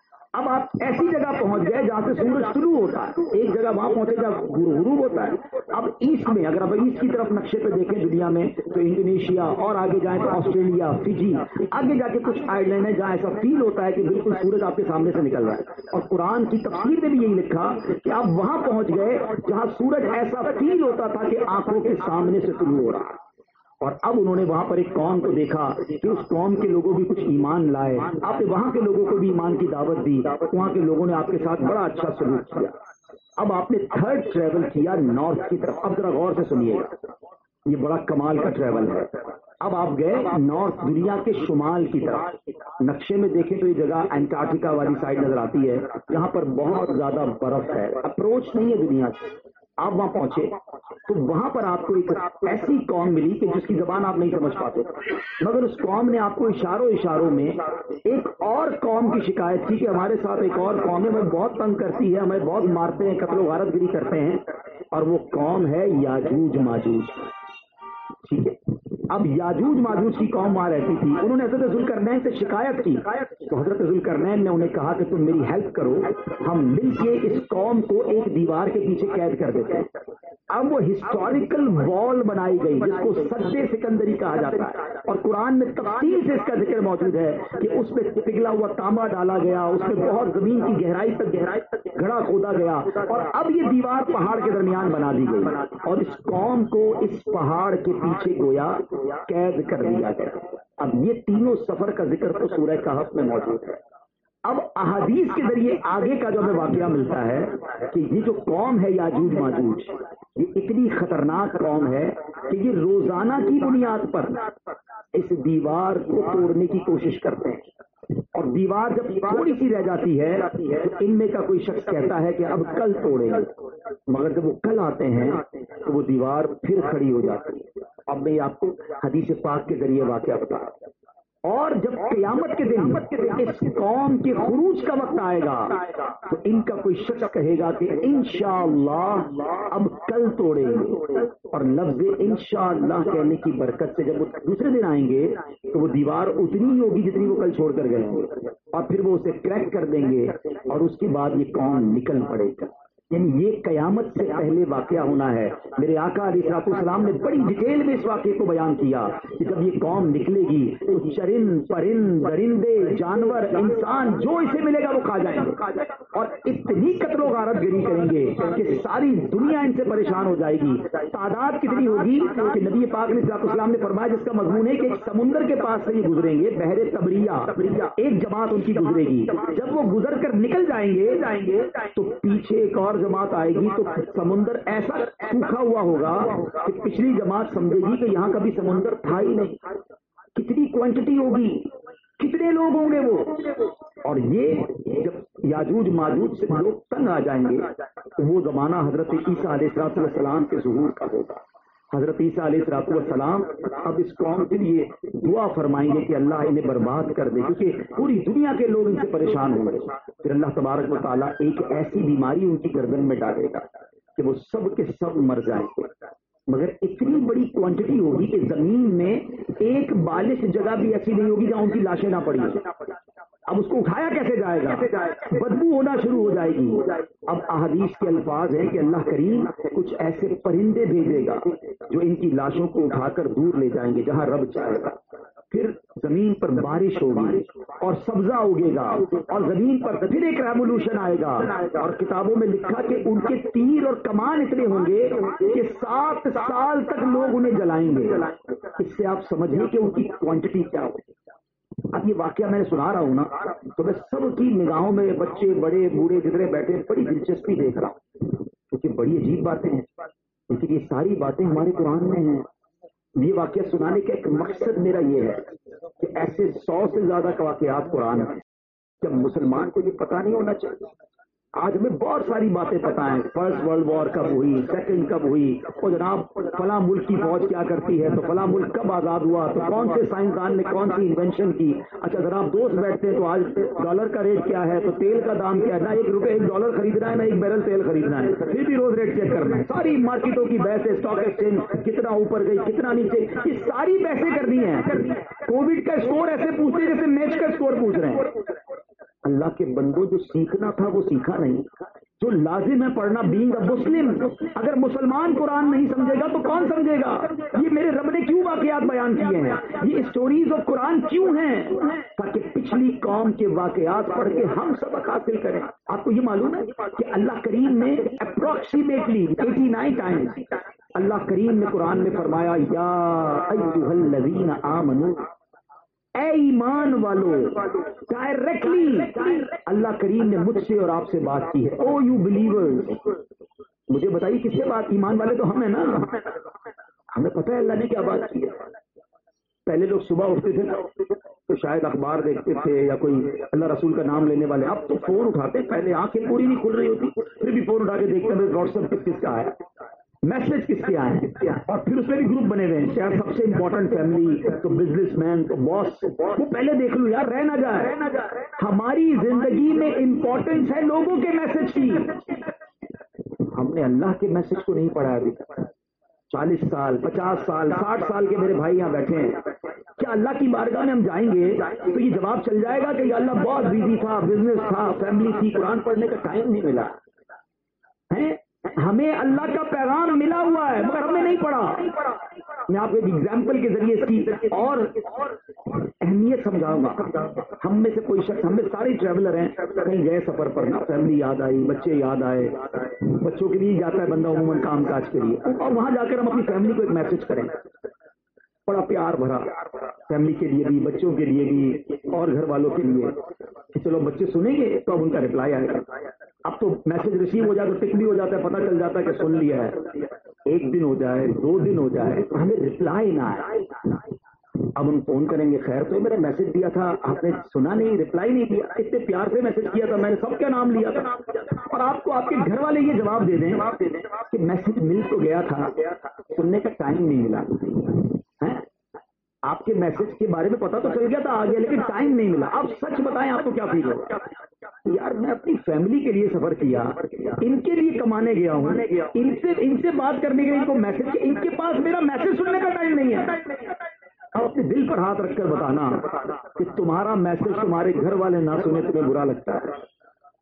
اب آپ ایسی جگہ پہنچ گئے جہاں سے سورج شروع ہوتا ہے، ایک جگہ وہاں پہنچے جہاں غروب ہوتا ہے۔ اب ایسٹ میں اگر آپ ایسٹ کی طرف نقشے پہ دیکھیں دنیا میں تو انڈونیشیا، اور آگے جائیں تو آسٹریلیا، فجی، آگے جا کے کچھ آئر لینڈ ہے جہاں ایسا فیل ہوتا ہے کہ بالکل سورج آپ کے سامنے سے نکل رہا ہے، اور قرآن کی تفسیر میں بھی یہی لکھا کہ آپ وہاں پہنچ گئے جہاں سورج ایسا فیل ہوتا تھا کہ آنکھوں کے سامنے سے طلوع ہو رہا۔ اور اب انہوں نے وہاں پر ایک قوم کو دیکھا کہ اس قوم کے لوگوں بھی کچھ ایمان لائے، آپ نے وہاں کے لوگوں کو بھی ایمان کی دعوت دی، وہاں کے لوگوں نے آپ کے ساتھ بڑا اچھا سلوک کیا۔ اب آپ نے تھرڈ ٹریول کیا نارتھ کی طرف۔ اب ذرا غور سے سنیے گا، یہ بڑا کمال کا ٹریول ہے۔ اب آپ گئے نارتھ، دنیا کے شمال کی طرف۔ نقشے میں دیکھیں تو یہ جگہ انٹارکٹیکا والی سائڈ نظر آتی ہے، یہاں پر بہت زیادہ برف ہے، اپروچ نہیں ہے دنیا سے۔ آپ وہاں پہنچے تو وہاں پر آپ کو ایک ایسی قوم ملی کہ جس کی زبان آپ نہیں سمجھ پاتے، مگر اس قوم نے آپ کو اشاروں اشاروں میں ایک اور قوم کی شکایت کی کہ ہمارے ساتھ ایک اور قوم ہے، ہمیں بہت تنگ کرتی ہے، ہمیں بہت مارتے ہیں، قتل و غارت گری کرتے ہیں، اور وہ قوم ہے یاجوج ماجوج۔ ٹھیک ہے، اب یاجوج ماجوج کی قوم وہاں رہتی تھی، انہوں نے حضرت ذوالقرنین سے شکایت کی تو حضرت ذوالقرنین نے انہیں کہا کہ تم میری ہیلپ کرو، ہم مل کے اس قوم کو ایک دیوار کے پیچھے قید کر دیتے ہیں۔ اب وہ ہسٹوریکل وال بنائی گئی جس کو سد سکندری کہا جاتا ہے، اور قرآن میں تفصیل سے اس کا ذکر موجود ہے کہ اس میں پگھلا ہوا تانبا ڈالا گیا، اس میں بہت زمین کی گہرائی تک گہرائی تک گڑھا کھودا گیا، اور اب یہ دیوار پہاڑ کے درمیان بنا دی گئی، اور اس قوم کو اس پہاڑ کے پیچھے گویا قید کر دیا گیا۔ اب یہ تینوں سفر کا ذکر تو سورہ کہف میں موجود ہے۔ اب احادیث کے ذریعے آگے کا جو ہمیں واقعہ ملتا ہے کہ یہ جو قوم ہے یاجوج ماجوج، یہ اتنی خطرناک قوم ہے کہ یہ روزانہ کی بنیاد پر اس دیوار کو توڑنے کی کوشش کرتے ہیں، اور دیوار جب تھوڑی سی رہ جاتی ہے تو ان میں کا کوئی شخص کہتا ہے کہ اب کل توڑیں گے، مگر جب وہ کل آتے ہیں تو وہ دیوار پھر کھڑی ہو جاتی ہے۔ اب میں آپ کو حدیث پاک کے ذریعے واقعہ بتا رہا ہوں، اور جب قیامت کے دن اس قوم کے خروج کا وقت آئے گا تو ان کا کوئی شخص کہے گا کہ انشاءاللہ اب کل توڑیں گے، اور لفظ انشاءاللہ کہنے کی برکت سے جب وہ دوسرے دن آئیں گے تو وہ دیوار اتنی ہی ہوگی جتنی وہ کل چھوڑ کر گئے، اور پھر وہ اسے کریک کر دیں گے، اور اس کے بعد یہ قوم نکل پڑے گا۔ یعنی یہ قیامت سے پہلے واقعہ ہونا ہے. میرے آقا علیہ الصلوۃ والسلام نے بڑی ڈیٹیل میں اس واقعے کو بیان کیا کہ جب یہ قوم نکلے گی تو چرند پرند درندے جانور انسان جو اسے ملے گا وہ کھا جائیں گے اور اتنی قتل و غارت گری کریں گے کہ ساری دنیا ان سے پریشان ہو جائے گی. تعداد کتنی ہوگی کہ نبی پاک علیہ الصلوۃ والسلام نے فرمایا جس کا مضمون ہے کہ ایک سمندر کے پاس سے یہ گزریں گے بحر تبریہ، ایک جماعت ان کی گزرے گی. جب وہ گزر کر نکل جائیں گے جائیں گے تو پیچھے ایک اور جماعت آئے گی تو سمندر ایسا سوکھا ہوا ہوگا کہ پچھلی جماعت سمجھے گی کہ یہاں کبھی سمندر تھا ہی نہیں. کتنی کوانٹٹی ہوگی، کتنے لوگ ہوں گے وہ. اور یہ جب یاجوج ماجوج سے لوگ تنگ آ جائیں گے تو وہ زمانہ حضرت عیسیٰ علیہ الصلوۃ والسلام کے ظہور کا ہوگا. حضرت عیسیٰ علیہ الصلوۃ والسلام اب اس قوم کے لیے دعا فرمائیں گے کہ اللہ انہیں برباد کر دے کیونکہ پوری دنیا کے لوگ ان سے پریشان ہوں گے. پھر اللہ تبارک و تعالیٰ ایک ایسی بیماری ان کی گردن میں ڈالے گا کہ وہ سب کے سب مر جائیں گے، مگر اتنی بڑی کوانٹٹی ہوگی کہ زمین میں ایک بالش جگہ بھی ایسی نہیں ہوگی جہاں ان کی لاشیں نہ پڑی. اب اس کو اٹھایا کیسے جائے گا؟ بدبو ہونا شروع ہو جائے گی. اب احادیث کے الفاظ ہیں کہ اللہ کریم کچھ ایسے پرندے بھیجے گا جو ان کی لاشوں کو اٹھا کر دور لے جائیں گے جہاں رب چاہے گا. پھر زمین پر بارش ہوگی اور سبزہ اگے گا اور زمین پر پھر ایک ریولوشن آئے گا. اور کتابوں میں لکھا کہ ان کے تیر اور کمان اتنے ہوں گے کہ سات سال تک لوگ انہیں جلائیں گے. اس سے آپ سمجھیں کہ ان کی کوانٹٹی کیا ہوگی. اب یہ واقعہ میں سنا رہا ہوں نا تو میں سب کی نگاہوں میں بچے بڑے بوڑھے جتنے بیٹھے بڑی دلچسپی دیکھ رہا ہوں کیونکہ بڑی عجیب باتیں ہیں لیکن یہ ساری باتیں ہمارے قرآن میں ہیں. یہ واقعہ سنانے کا ایک مقصد میرا یہ ہے کہ ایسے سو سے زیادہ واقعات قرآن ہیں جب مسلمان کو یہ پتہ نہیں ہونا چاہیے. آج ہمیں بہت ساری باتیں پتہ ہیں، فرسٹ ورلڈ وار کب ہوئی، سیکنڈ کب ہوئی، اور جناب فلاں ملک کی فوج کیا کرتی ہے، تو فلاں ملک کب آزاد ہوا، تو کون سے سائنسدان نے کون سی انوینشن کی. اچھا جناب دوست بیٹھتے ہیں تو آج ڈالر کا ریٹ کیا ہے، تو تیل کا دام کیا ہے، نہ ایک روپے ایک ڈالر خریدنا ہے نہ ایک بیرل تیل خریدنا ہے، پھر بھی روز ریٹ چیک کرنا ہے. ساری مارکیٹوں کی بحث ہے، اسٹاک ایکسچینج کتنا اوپر گئی کتنا نیچے، یہ ساری بحثیں کرنی ہیں. کووڈ کا اسکور ایسے پوچھتے جیسے میچ کا اسکور پوچھ رہے ہیں. اللہ کے بندوں جو سیکھنا تھا وہ سیکھا نہیں، جو لازم ہے پڑھنا بینگ اے مسلم. اگر مسلمان قرآن نہیں سمجھے گا تو کون سمجھے گا؟ یہ میرے رب نے کیوں واقعات بیان کیے ہیں، یہ اسٹوریز آف قرآن کیوں ہیں؟ تاکہ پچھلی قوم کے واقعات پڑھ کے ہم سبق حاصل کریں. آپ کو یہ معلوم ہے کہ اللہ کریم نے اپروکسیمیٹلی ایٹی نائن ٹائمز اللہ کریم نے قرآن میں فرمایا یا ایھا الذین آمنوا، اے ایمان والو. ڈائریکٹلی اللہ کریم نے مجھ سے اور آپ سے بات کی ہے. او یو بلیورز، مجھے بتائیے کس سے بات؟ ایمان والے تو ہم ہیں نا، ہمیں پتہ ہے اللہ نے کیا بات کی ہے. پہلے لوگ صبح اٹھتے تھے نا تو شاید اخبار دیکھتے تھے یا کوئی اللہ رسول کا نام لینے والے. اب تو فون اٹھاتے، پہلے آنکھیں پوری نہیں کھل رہی ہوتی پھر بھی فون اٹھا کے دیکھتے ہیں واٹس ایپ کس کس کا آیا، میسج کس کے آئے ہیں، اور پھر اس میں بھی گروپ بنے ہوئے ہیں. شاید سب سے امپورٹنٹ فیملی تو بزنس مین تو باس، وہ پہلے دیکھ لوں یار رہ نہ جائے. ہماری زندگی میں امپورٹنس ہے لوگوں کے میسج کی. ہم نے اللہ کے میسج کو نہیں پڑھا ابھی تک. چالیس سال پچاس سال ساٹھ سال کے میرے بھائی یہاں بیٹھے ہیں. کیا اللہ کی بارگاہ میں ہم جائیں گے تو یہ جواب چل جائے گا کہ یہ اللہ بہت بزی تھا، بزنس تھا، فیملی تھی، قرآن پڑھنے کا ٹائم نہیں ملا ہے. ہمیں اللہ کا پیغام ملا ہوا ہے مگر ہم نے نہیں پڑھا. میں آپ کو ایک ایگزامپل کے ذریعے اس کی اور اہمیت سمجھاؤں گا. ہم میں سے کوئی شخص، ہم میں سارے ٹریولر ہیں، کہیں گئے سفر پر نا، فیملی یاد آئی، بچے یاد آئے. بچوں کے لیے جاتا ہے بندہ عموماً کام کاج کے لیے، اور وہاں جا کر ہم اپنی فیملی کو ایک میسج کریں بڑا پیار بھرا، فیملی کے لیے بھی، بچوں کے لیے بھی اور گھر والوں کے لیے کہ چلو بچے سنیں گے تو اب ان کا رپلائی آئے گا. اب تو میسج ریسیو ہو جاتا ہے، ٹک بھی ہو جاتا ہے، پتہ چل جاتا ہے کہ سن لیا ہے. ایک دن ہو جائے، دو دن ہو جائے، ہمیں رپلائی نہ آئے. اب ہم فون کریں گے، خیر تو میں نے میسج دیا تھا، آپ نے سنا نہیں، رپلائی نہیں دیا. اتنے پیار سے میسج کیا تھا، میں نے سب کا نام لیا تھا، اور آپ کو آپ کے گھر والے یہ جواب دے دیں کہ میسج مل تو گیا تھا، سننے کا ٹائم نہیں ملا. آپ کے میسج کے بارے میں پتا تو چل گیا تھا آگے، لیکن ٹائم نہیں ملا. اب سچ بتائیں آپ کو کیا فیل ہوگا؟ یار میں اپنی فیملی کے لیے سفر کیا، ان کے لیے کمانے گیا ہوں، ان سے ان سے بات کرنے کے لیے ان کو میسج، ان کے پاس میرا میسج سننے کا ٹائم نہیں ہے. اب اپنے دل پر ہاتھ رکھ کر بتانا کہ تمہارا میسج تمہارے گھر والے نہ سنے تمہیں برا لگتا ہے؟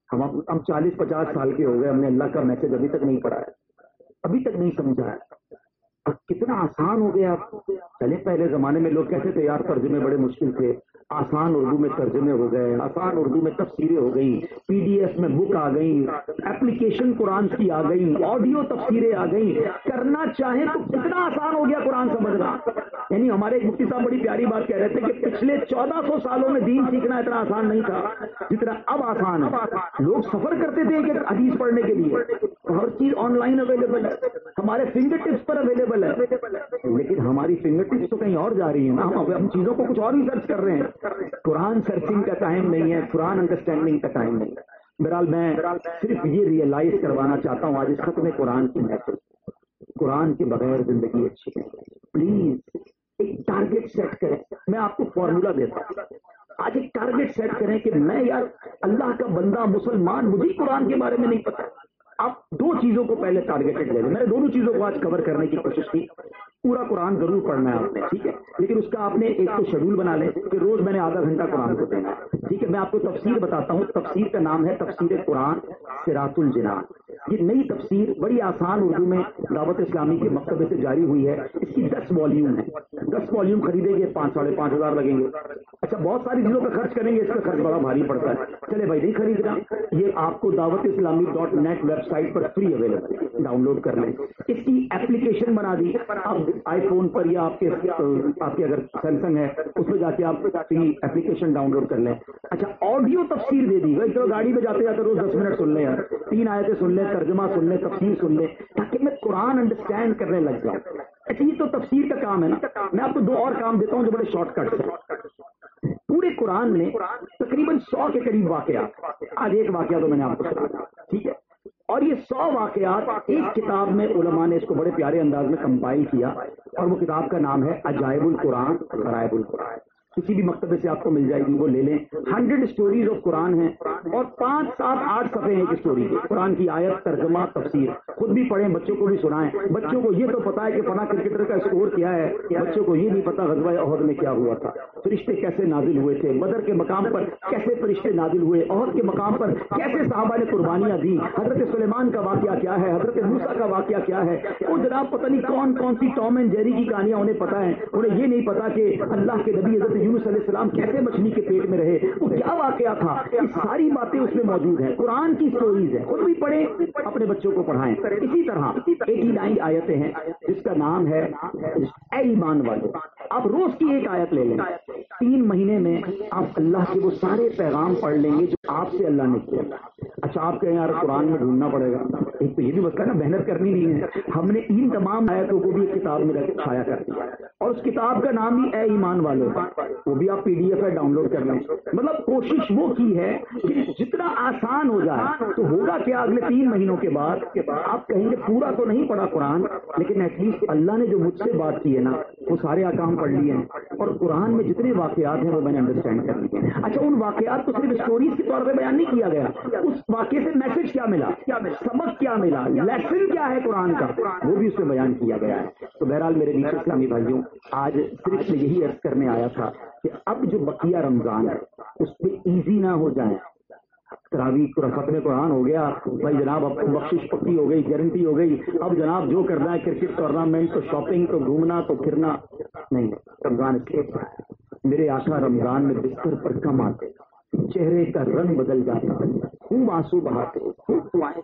ہم ہم چالیس پچاس سال کے ہو گئے، ہم نے اللہ کا میسج ابھی تک نہیں پڑھا ہے، ابھی تک نہیں سمجھا ہے. اب کتنا آسان ہو گیا. چلے پہلے زمانے میں لوگ کہتے تھے یار ترجمے بڑے مشکل تھے، آسان اردو میں ترجمے ہو گئے، آسان اردو میں تفسیریں ہو گئی، پی ڈی ایف میں بک آ گئی، اپلیکیشن قرآن کی آ گئی، آڈیو تفسیریں آ گئی. کرنا چاہیں تو کتنا آسان ہو گیا قرآن سمجھنا. یعنی ہمارے ایک مفتی صاحب بڑی پیاری بات کہہ رہے تھے کہ پچھلے چودہ سو سالوں میں دین سیکھنا اتنا آسان نہیں تھا جتنا اب آسان ہے. لوگ سفر کرتے تھے کہ حدیث پڑھنے کے لیے، ہر چیز آن لائن اویلیبل ہے، ہمارے فنگر ٹپس پر اویلیبل ہے. لیکن ہماری فنگر ٹپس تو کہیں اور جا رہی ہیں نا، ہم ہم چیزوں کو کچھ اور ہی سرچ کر رہے ہیں. قرآن سرچنگ کا ٹائم نہیں ہے، قرآن انڈرسٹینڈنگ کا ٹائم نہیں ہے. بہرحال میں صرف یہ ریئلائز کروانا چاہتا ہوں آج اس ختم قرآن کی محفل، قرآن کے بغیر زندگی اچھی نہیں. پلیز ایک ٹارگیٹ سیٹ کریں. میں آپ کو فارمولا دیتا ہوں. آج ایک ٹارگیٹ سیٹ کریں کہ میں یار اللہ کا بندہ مسلمان، مجھے قرآن کے بارے میں نہیں پتا. آپ دو چیزوں کو پہلے ٹارگیٹڈ لے لیں. میں نے دونوں چیزوں کو آج کور کرنے کی کوشش کی. پورا قرآن ضرور پڑھنا ہے آپ نے، ٹھیک ہے، لیکن اس کا آپ نے ایک تو شیڈول بنا لیں کہ روز میں نے آدھا گھنٹہ قرآن کو دینا ہے. ٹھیک ہے، میں آپ کو تفسیر بتاتا ہوں. تفسیر کا نام ہے تفسیر قرآن صراط الجنان. یہ نئی تفسیر بڑی آسان اردو میں دعوت اسلامی کے مکتبے سے جاری ہوئی ہے. اس کی دس والیوم ہے. دس والیوم خریدیں گے پانچ ساڑھے پانچ ہزار لگیں گے. اچھا بہت ساری چیزوں کا خرچ کریں گے، اس کا خرچ بڑا بھاری پڑتا ہے. چلے بھائی نہیں خریدنا، یہ آپ کو Dawat Islami dot net website free available اویلیبل ہے، ڈاؤن لوڈ کر لیں. اس کی ایپلیکیشن بنا دی. آپ آئی فون پر یا آپ کے آپ کے اگر سیمسنگ ہے اس میں جا کے آپ فری ایپلیکیشن ڈاؤن لوڈ کر لیں. اچھا آڈیو تفسیر دے دی. چلو گاڑی میں جاتے جاتے روز دس منٹ سن لیں یار، تین آیتیں سن لیں، ترجمہ سن لیں، تفسیر سن لیں، تاکہ میں قرآن انڈرسٹینڈ کرنے لگ جاؤں. اچھا یہ تو تفسیر کا کام ہے نا. میں آپ کو دو اور کام دیتا ہوں جو بڑے شارٹ کٹ ہیں. پورے قرآن میں تقریباً سو کے قریب واقعات. آج ایک واقعہ تو میں نے آپ کو سنا، ٹھیک ہے، اور یہ سو واقعات ایک کتاب میں علماء نے اس کو بڑے پیارے انداز میں کمپائل کیا، اور وہ کتاب کا نام ہے عجائب القرآن غرائب القرآن. کسی بھی مکتبے سے آپ کو مل جائے گی، وہ لے لیں. ہنڈریڈ اسٹوریز آف قرآن ہیں اور پانچ سات آٹھ صفحے ہیں ایک اسٹوری کے. قرآن کی آیت، ترجمہ، تفسیر. خود بھی پڑھیں، بچوں کو بھی سنائیں. بچوں کو یہ تو پتا ہے کہ فلاں کرکٹر کا اسکور کیا ہے، بچوں کو یہ نہیں پتا غزوہ احد میں کیا ہوا تھا، فرشتے کیسے نازل ہوئے تھے، بدر کے مقام پر کیسے فرشتے نازل ہوئے، احد کے مقام پر کیسے صحابہ نے قربانیاں دی، حضرت سلیمان کا واقعہ کیا ہے، حضرت موسیٰ کا واقعہ کیا ہے. وہ جناب پتہ نہیں کون کون سی ٹام اینڈ جیری کی کہانیاں انہیں پتا ہے. انہیں یہ نہیں پتا کہ اللہ کے نبی حضرت یونس علیہ السلام کیسے مچھلی کے پیٹ میں رہے، وہ کیا واقعہ تھا. یہ ساری باتیں اس میں موجود ہیں. قرآن کی سٹوریز ہیں، خود بھی پڑھیں، اپنے بچوں کو پڑھائیں. اسی طرح ایٹی نائن آیتیں ہیں جس کا نام ہے اے ایمان والو. آپ روز کی ایک آیت لے لیں، تین مہینے میں آپ اللہ کے وہ سارے پیغام پڑھ لیں گے جو آپ سے اللہ نے کیا. اچھا آپ کہیں یار قرآن میں ڈھونڈنا پڑے گا، ایک تو یہ بھی مسئلہ نا محنت کرنی نہیں ہے. ہم نے ان تمام آیتوں کو بھی ایک کتاب میں رکھ چھایا کر دیا، اور اس کتاب کا نام بھی اے ایمان والو، وہ بھی آپ پی ڈی ایف ہے ڈاؤن لوڈ کر لیں. مطلب کوشش وہ کی ہے کہ جتنا آسان ہو جائے. تو ہوگا کیا اگلے تین مہینوں کے بعد آپ کہیں گے پورا تو نہیں پڑھا قرآن، لیکن ایٹ لیسٹ اللہ نے جو مجھ سے بات کی ہے نا وہ سارے احکام پڑھ لیے ہیں، اور قرآن میں جتنے واقعات ہیں وہ میں نے انڈرسٹینڈ کر لیے ہیں. اچھا ان واقعات کو صرف اسٹوریز کے طور پہ بیان نہیں کیا گیا، اس واقعے سے میسج کیا ملا، سبق کیا ملا، لیسن کیا ہے قرآن کا، وہ بھی اس میں بیان کیا گیا ہے. تو بہرحال میرے بیچ اسلامی بھائیوں، آج صرف میں یہی عرض کرنے آیا تھا کہ اب جو بقیہ رمضان ہے اس پہ ایزی نہ ہو جائیں. تراویح ختم قرآن ہو گیا بھائی جناب، اب بخشش پکی ہو گئی، گارنٹی ہو گئی، اب جناب جو کرنا ہے کرکٹ ٹورنامنٹ تو شاپنگ تو گھومنا تو پھرنا نہیں. رمضان اس لیے میرے آقا رمضان میں بستر پر کم آتے، چہرے کا رنگ بدل جاتا، خوب آنسو بہاتے، خوب دعائیں.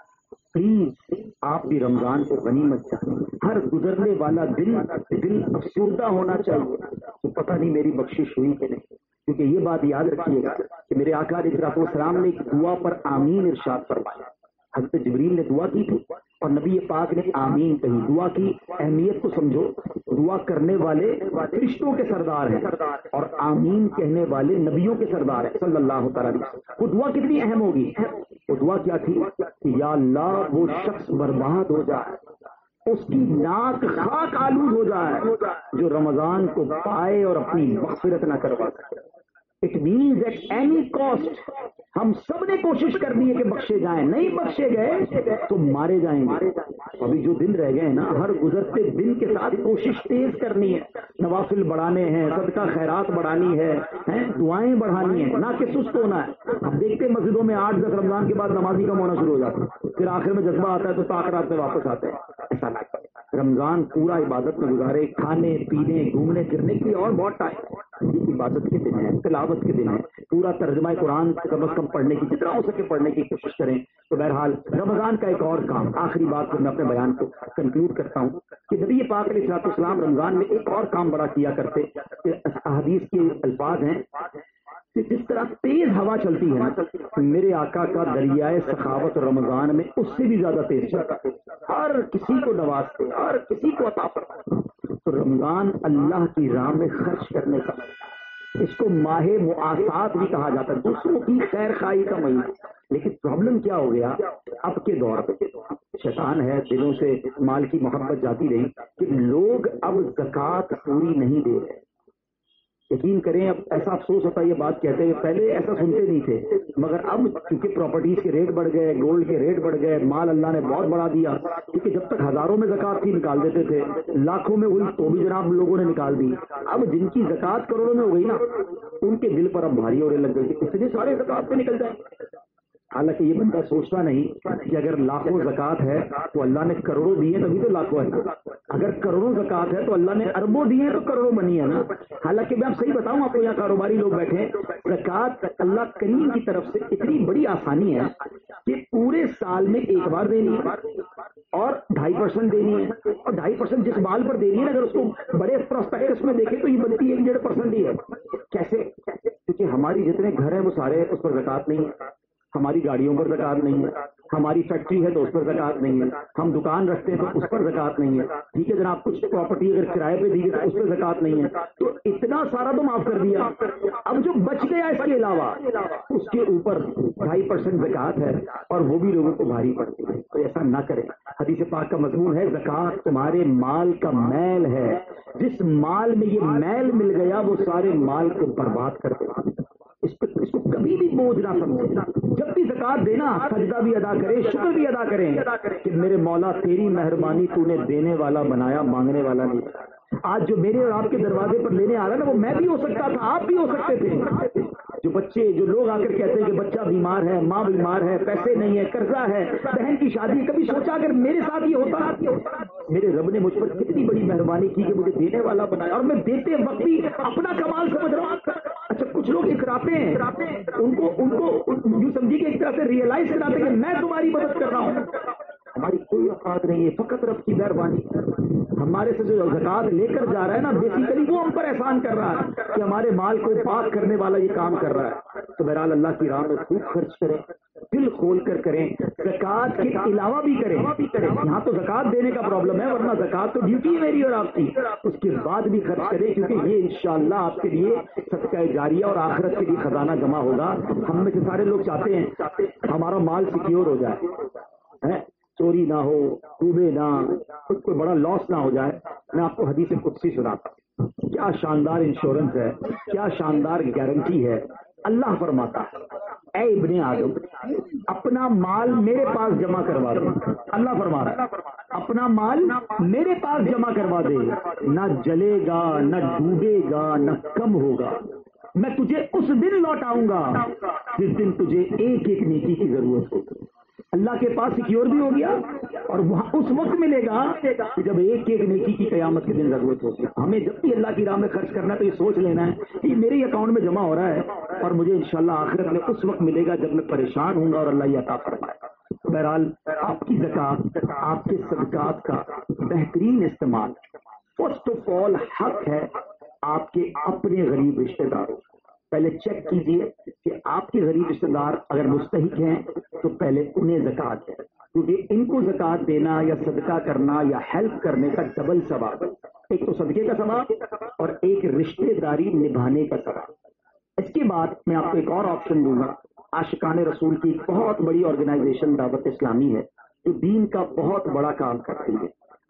پلیز آپ بھی رمضان کو غنیمت جانیں. ہر گزرنے والا دل دل افسردہ ہونا چاہیے تو پتہ نہیں میری بخشش ہوئی کہ نہیں. کیونکہ یہ بات یاد رکھیے گا کہ میرے آقا علیہ السلام نے ایک دعا پر آمین ارشاد فرمایا. حضرت جبریل نے دعا کی تھی اور نبی پاک نے آمین کہی. دعا کی اہمیت کو سمجھو. دعا کرنے والے فرشتوں کے سردار ہیں اور آمین کہنے والے نبیوں کے سردار ہیں صلی اللہ تعالیٰ علیہ وسلم. وہ دعا کتنی اہم ہوگی؟ وہ دعا کیا تھی کہ یا اللہ وہ شخص برباد ہو جائے، اس کی ناک خاک آلود ہو جائے جو رمضان کو پائے اور اپنی مغفرت نہ کروا سکے. It means at any cost ہم سب نے کوشش کرنی ہے کہ بخشے جائیں، نہیں بخشے گئے تو مارے جائیں گے۔ ابھی جو دن رہ گئے نا، ہر گزرتے دن کے ساتھ کوشش تیز کرنی ہے، نوافل بڑھانے ہیں، صدقہ خیرات بڑھانی ہے، دعائیں بڑھانی ہیں، نہ کہ سست ہونا ہے۔ ہم دیکھتے ہیں مسجدوں میں آٹھ دس رمضان کے بعد نمازی کم ہونا شروع ہو جاتا ہے، پھر آخر میں جذبہ آتا ہے تو تاخرات میں واپس آتے ہیں۔ ایسا نہ کریں، رمضان پورا عبادت میں گزارے، کھانے پینے گھومنے پھرنے کے لیے اور بہت ٹائم، یہ عبادت کے دن ہے، تلاوت کے دن ہے، پورا ترجمہ قرآن کم از کم پڑھنے کی جتنا ہو سکے پڑھنے کی کوشش کریں۔ تو بہرحال رمضان کا ایک اور کام، آخری بات پھر میں اپنے بیان کو کنکلوڈ کرتا ہوں کہ نبی پاک علیہ الصلوۃ والسلام رمضان میں ایک اور کام بڑا کیا کرتے، احادیث کے الفاظ ہیں کہ جس طرح تیز ہوا چلتی ہے نا، میرے آقا کا دریائے سخاوت رمضان میں اس سے بھی زیادہ تیز چلتا ہے، ہر کسی کو نوازتے، ہر کسی کو عطا فرماتے۔ تو رمضان اللہ کی راہ میں خرچ کرنے کا، اس کو ماہ معاصات بھی کہا جاتا ہے، دوسروں کی خیر خواہی کا مہینہ۔ لیکن پرابلم کیا ہو گیا اب کے دور پہ، شیطان ہے دلوں سے مال کی محبت جاتی رہی کہ لوگ اب زکوٰۃ پوری نہیں دے رہے۔ یقین کریں اب ایسا افسوس ہوتا ہے یہ بات کہتے ہیں، پہلے ایسا سنتے نہیں تھے، مگر اب چونکہ پراپرٹیز کے ریٹ بڑھ گئے، گولڈ کے ریٹ بڑھ گئے، مال اللہ نے بہت بڑھا دیا، کیونکہ جب تک ہزاروں میں زکوٰۃ کی نکال دیتے تھے، لاکھوں میں ہوئی تو بھی جناب لوگوں نے نکال دی۔ اب جن کی زکوٰۃ کروڑوں میں ہو گئی نا، ان کے دل پر اب بھاری ہونے لگ گئی کہ اتنے سارے زکوٰۃ پہ نکل جائیں۔ حالانکہ یہ بندہ سوچتا نہیں کہ اگر لاکھوں زکوٰۃ ہے تو اللہ نے کروڑوں دیے تبھی تو لاکھوں ہے، اگر کروڑوں زکوٰۃ ہے تو اللہ نے اربوں دیے تو کروڑوں بنی ہے نا۔ حالانکہ میں آپ صحیح بتاؤں، آپ کو یہاں کاروباری لوگ بیٹھے، زکوٰۃ اللہ کریم کی طرف سے اتنی بڑی آسانی ہے کہ پورے سال میں ایک بار دینی ہے اور ڈھائی پرسینٹ دینی ہے، اور ڈھائی پرسینٹ جس مال پر دینی ہے اگر اس کو بڑے پروسپیکٹس میں دیکھیں تو یہ بنتی ہے ایک ڈیڑھ پرسینٹ ہی ہے۔ کیسے؟ کیونکہ ہماری جتنے گھر ہیں وہ سارے اس پر زکوٰۃ نہیں ہے، ہماری گاڑیوں پر زکوٰۃ نہیں ہے، ہماری فیکٹری ہے تو اس پر زکوٰۃ نہیں ہے، ہم دکان رکھتے ہیں تو اس پر زکوٰۃ نہیں ہے، ٹھیک ہے جناب، کچھ پراپرٹی اگر کرائے پہ دی گئی تو اس پر زکوٰۃ نہیں ہے، تو اتنا سارا تو معاف کر دیا، اب جو بچ گیا اس کے علاوہ اس کے اوپر ڈھائی پرسینٹ زکوٰۃ ہے اور وہ بھی لوگوں کو بھاری پڑتی ہے۔ تو ایسا نہ کریں، حدیث پاک کا مضمون ہے زکوٰۃ تمہارے مال کا میل ہے، جس مال میں یہ میل مل گیا وہ سارے مال کو برباد کر دے۔ اس پہ اس کو کبھی بھی بوجھ نہ سمجھنا، جب بھی زکوٰۃ دینا سجدہ بھی ادا کرے، شکر بھی ادا کریں کہ میرے مولا تیری مہربانی، تو نے دینے والا بنایا، مانگنے والا نہیں بنایا۔ آج جو میرے اور آپ کے دروازے پر لینے آ رہا ہے نا، وہ میں بھی ہو سکتا تھا، آپ بھی ہو سکتے تھے۔ جو بچے جو لوگ آ کر کہتے ہیں کہ بچہ بیمار ہے، ماں بیمار ہے، پیسے نہیں ہے، قرضہ ہے، بہن کی شادی ہے، کبھی سوچا اگر میرے ساتھ یہ ہوتا؟ میرے رب نے مجھ پر کتنی بڑی مہربانی کی کہ مجھے دینے والا بنایا، اور میں دیتے وقت بھی اپنا کمال سمجھ رہا ہوں۔ اچھا کچھ لوگ اکراتے ہیں، ان کو ان کو یوں سمجھی کہ ایک طرح سے ریئلائز کراتے کہ میں تمہاری مدد کر رہا ہوں۔ ہماری کوئی اوقات نہیں ہے، فقط رب کی مہربانی۔ ہمارے سے جو زکوٰۃ لے کر جا رہا ہے نا، بیسیکلی وہ ہم پر احسان کر رہا ہے کہ ہمارے مال کو پاک کرنے والا یہ کام کر رہا ہے۔ تو بہرحال اللہ کی راہ میں خوب خرچ کریں، دل کھول کر کریں، زکوٰۃ کے علاوہ بھی کریں۔ یہاں تو زکوٰۃ دینے کا پرابلم ہے، ورنہ زکوٰۃ تو ڈیوٹی ہے میری اور آپ کی، اس کے بعد بھی خرچ کریں، کیونکہ یہ انشاءاللہ آپ کے لیے صدقہ جاریہ اور آخرت کے لیے خزانہ جمع ہوگا۔ ہم میں سے سارے لوگ چاہتے ہیں ہمارا مال سیکیور ہو جائے، چوری نہ ہو، ڈوبے نہ، کوئی بڑا لاس نہ ہو جائے۔ میں آپ کو حدیث قدسی سناتا ہوں، کیا شاندار انشورنس ہے، کیا شاندار گارنٹی ہے۔ اللہ فرماتا ہے اے ابن آدم اپنا مال میرے پاس جمع کروا دے۔ اللہ فرما رہا ہے اپنا مال میرے پاس جمع کروا دے، نہ جلے گا، نہ ڈوبے گا، نہ کم ہوگا۔ میں تجھے اس دن لوٹاؤں گا جس دن تجھے ایک ایک نیکی کی ضرورت ہوگی۔ اللہ کے پاس سیکیور بھی ہو گیا، اور وہاں اس وقت ملے گا کہ جب ایک ایک نیکی کی قیامت کے دن ضرورت ہوگی۔ ہمیں جب بھی اللہ کی راہ میں خرچ کرنا ہے تو یہ سوچ لینا ہے کہ یہ میرے اکاؤنٹ میں جمع ہو رہا ہے اور مجھے انشاءاللہ آخرت میں اس وقت ملے گا جب میں پریشان ہوں گا اور اللہ یہ عطا فرمائے گا۔ بہرحال آپ کی زکوٰۃ، آپ کے صدقات کا بہترین استعمال فرسٹ آف آل حق ہے آپ کے اپنے غریب رشتہ داروں۔ پہلے چیک کیجئے کہ آپ کے غریب رشتہ دار اگر مستحق ہیں تو پہلے انہیں زکوٰۃ ہے، کیونکہ ان کو زکوٰۃ دینا یا صدقہ کرنا یا ہیلپ کرنے کا ڈبل ثواب ہے، ایک تو صدقے کا ثواب اور ایک رشتہ داری نبھانے کا ثواب۔ اس کے بعد میں آپ کو ایک اور آپشن دوں گا۔ عاشقان رسول کی ایک بہت بڑی آرگنائزیشن دعوت اسلامی ہے جو دین کا بہت بڑا کام کرتی ہے۔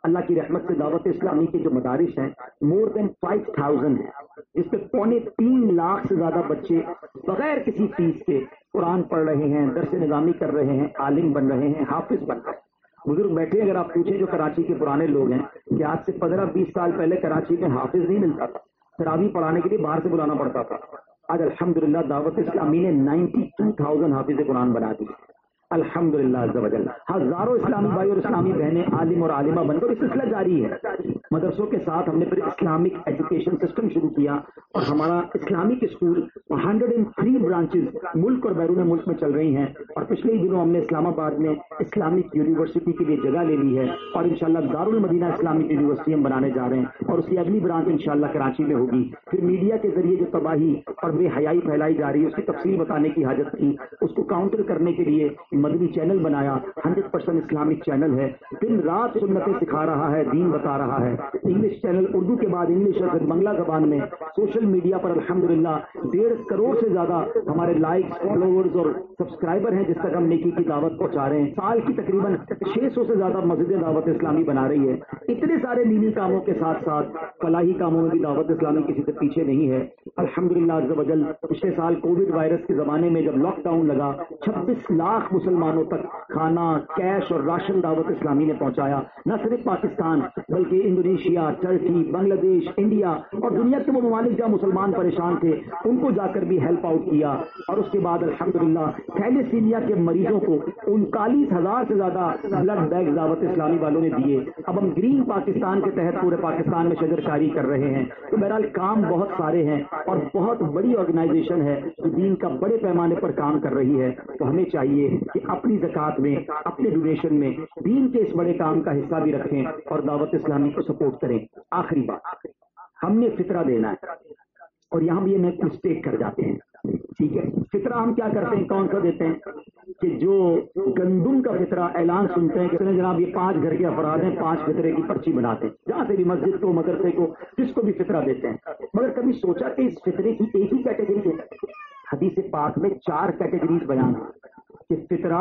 اللہ کی رحمت سے دعوت اسلامی کے جو مدارس ہیں مور دین فائیو تھاؤزینڈ ہیں، جس پہ پونے تین لاکھ سے زیادہ بچے بغیر کسی فیس کے قرآن پڑھ رہے ہیں، درس نظامی کر رہے ہیں، عالم بن رہے ہیں، حافظ بن رہے ہیں۔ بزرگ بیٹھے اگر آپ پوچھیں جو کراچی کے پرانے لوگ ہیں کہ آج سے پندرہ بیس سال پہلے کراچی میں حافظ نہیں ملتا تھا، تراویح پڑھانے کے لیے باہر سے بلانا پڑتا تھا۔ آج الحمدللہ دعوت اسلامی نے نائنٹی ٹو تھاؤزینڈ حافظ قرآن بنا دی، الحمدللہ عز و جل۔ ہزاروں اسلامی بھائی اور اسلامی بہنیں عالم اور عالمہ بن کر، یہ سلسلہ جاری ہے۔ مدرسوں کے ساتھ ہم نے پھر اسلامک ایجوکیشن سسٹم شروع کیا اور ہمارا Islamic school hundred and three branches ملک اور بیرون ملک میں چل رہی ہیں، اور پچھلے ہی دنوں ہم نے اسلام آباد میں اسلامک یونیورسٹی کے لیے جگہ لے لی ہے، اور انشاءاللہ دارالمدینہ اسلامک یونیورسٹی ہم بنانے جا رہے ہیں، اور اس کی اگلی برانچ انشاءاللہ کراچی میں ہوگی۔ پھر میڈیا کے ذریعے جو تباہی اور بے حیائی پھیلائی جا رہی ہے اس کی تفصیل بتانے کی حاجت تھی، اس کو کاؤنٹر کرنے کے لیے مدنی چینل بنایا، ہنڈریڈ پرسینٹ اسلامک چینل ہے، دن رات سنتیں سکھا رہا ہے، دین بتا رہا ہے۔ انگلش چینل اردو کے بعد انگلش اور پھر بنگلہ زبان میں سوشل میڈیا پر الحمدللہ ڈیڑھ کروڑ سے زیادہ ہمارے لائکس، فالوورز اور سبسکرائبر ہیں، جس تک ہم نیکی کی دعوت پہنچا رہے ہیں۔ سال کی تقریباً چھ سو سے زیادہ مسجدیں دعوت اسلامی بنا رہی ہے۔ اتنے سارے دینی کاموں کے ساتھ ساتھ فلاحی کاموں میں بھی دعوت اسلامی کسی سے پیچھے نہیں ہے، الحمدللہ عز و جل۔ پچھلے سال کووڈ وائرس کے زمانے میں جب لاک ڈاؤن لگا، چھبیس لاکھ مسلمانوں تک کھانا، کیش اور راشن دعوت اسلامی نے پہنچایا۔ نہ صرف پاکستان بلکہ انڈونیشیا، ٹرکی، بنگلہ دیش، انڈیا اور دنیا کے وہ ممالک جہاں مسلمان پریشان تھے ان کو جا کر بھی ہیلپ آؤٹ کیا، اور اس کے بعد الحمدللہ تھیلیسیمیا کے مریضوں کو انتالیس ہزار سے زیادہ بلڈ بیگ دعوت اسلامی والوں نے دیے۔ اب ہم گرین پاکستان کے تحت پورے پاکستان میں شجر کاری کر رہے ہیں۔ تو بہرحال کام بہت سارے ہیں اور بہت بڑی آرگنائزیشن ہے جو دین کا بڑے پیمانے پر کام کر رہی ہے۔ تو ہمیں چاہیے کہ اپنی زکوٰۃ میں، اپنے ڈونیشن میں دین کے اس بڑے کام کا حصہ بھی رکھیں اور دعوت اسلامی کو سپورٹ کریں۔ آخری بات، ہم نے فطرہ دینا ہے، اور یہاں بھی یہ مسٹیک کر جاتے ہیں، ٹھیک ہے؟ فطرہ ہم کیا کرتے ہیں، کون سا دیتے ہیں کہ جو گندم کا فطرہ اعلان سنتے ہیں کہ جناب یہ پانچ گھر کے افراد ہیں، پانچ فطرے کی پرچی بناتے ہیں، جہاں سے بھی مسجد کو، مدرسے کو، جس کو بھی فطرہ دیتے ہیں۔ مگر کبھی سوچا کہ اس فطرے کی ایک ہی کیٹیگری ہے؟ حدیث پاک میں چار کیٹیگریز بیان ہے کہ فطرہ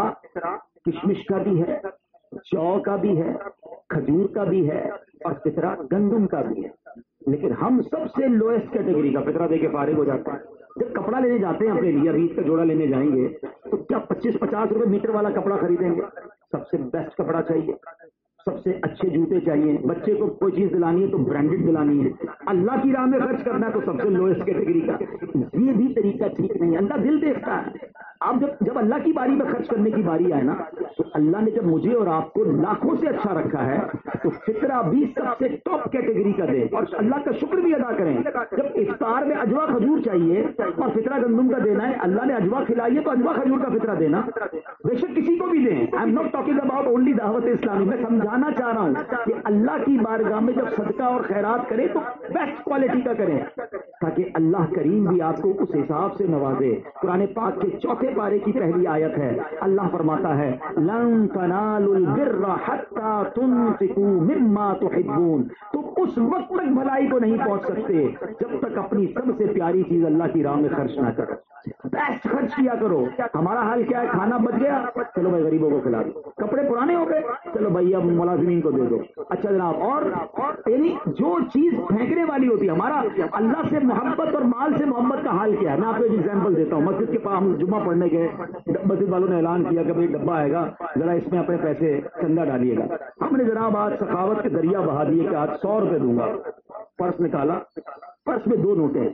کشمش کا بھی ہے، جو کا بھی ہے، کھجور کا بھی ہے، اور فطرہ گندم کا بھی ہے۔ لیکن ہم سب سے لوئسٹ کیٹیگری کا فطرہ دے کے فارغ ہو جاتے ہیں۔ جب کپڑا لینے جاتے ہیں اپنے لیے، عید کا جوڑا لینے جائیں گے تو کیا پچیس پچاس روپے میٹر والا کپڑا خریدیں گے؟ سب سے بیسٹ کپڑا چاہیے، سب سے اچھے جوتے چاہیے، بچے کو کوئی چیز دلانی ہے تو برانڈیڈ دلانی ہے، اللہ کی راہ میں خرچ کرنا ہے تو سب سے لوئسٹ کیٹیگری کا۔ یہ بھی طریقہ ٹھیک نہیں ہے، اللہ دل دیکھتا ہے۔ آپ جب جب اللہ کی باری میں خرچ کرنے کی باری آئے نا، تو اللہ نے جب مجھے اور آپ کو لاکھوں سے اچھا رکھا ہے تو فطرہ بھی سب سے ٹاپ کیٹیگری کا دے اور اللہ کا شکر بھی ادا کریں۔ جب افطار میں اجوا کھجور چاہیے اور فطرہ گندم کا دینا ہے، اللہ نے اجوا کھلائی ہے تو اجوا کھجور کا فطرہ دینا، بے شک کسی کو بھی دیں۔ I am not talking about only Dawat Islami, میں سمجھانا چاہ رہا ہوں کہ اللہ کی بارگاہ میں جب صدقہ اور خیرات کریں تو بیسٹ کوالٹی کا کریں، تاکہ اللہ کریم بھی آپ کو اس حساب سے نوازے۔ قرآن پاک کے چوتھے پارے کی پہلی آیت ہے، اللہ فرماتا ہے لن تنالوا البر حتى تنفقوا مما تحبون، تم اس وقت تک بھلائی کو نہیں پہنچ سکتے جب تک اپنی سب سے پیاری چیز اللہ کی راہ میں خرچ نہ کرو۔ بیسٹ خرچ کیا کرو۔ ہمارا حال کیا ہے، کھانا بچ گیا چلو بھائی غریبوں کو کھلا دو، کپڑے پرانے ہو گئے چلو بھائی اب ملازمین کو دے دو، اچھا جناب۔ اور یعنی جو چیز پھینکنے والی ہوتی ہے، ہمارا اللہ سے محبت اور مال سے محبت کا حال کیا ہے؟ میں آپ کو ایک ایگزامپل دیتا ہوں۔ مسجد کے پاس ہم جمعہ پڑھنے گئے، مسجد والوں نے اعلان کیا کہ بھائی ڈبہ آئے گا، ذرا اس میں اپنے پیسے چندہ ڈالیے گا۔ ہم نے جناب آج سخاوت کے دریا بہا دیے کہ آج سو روپے دوں گا۔ پرس نکالا، پرس میں دو نوٹیں،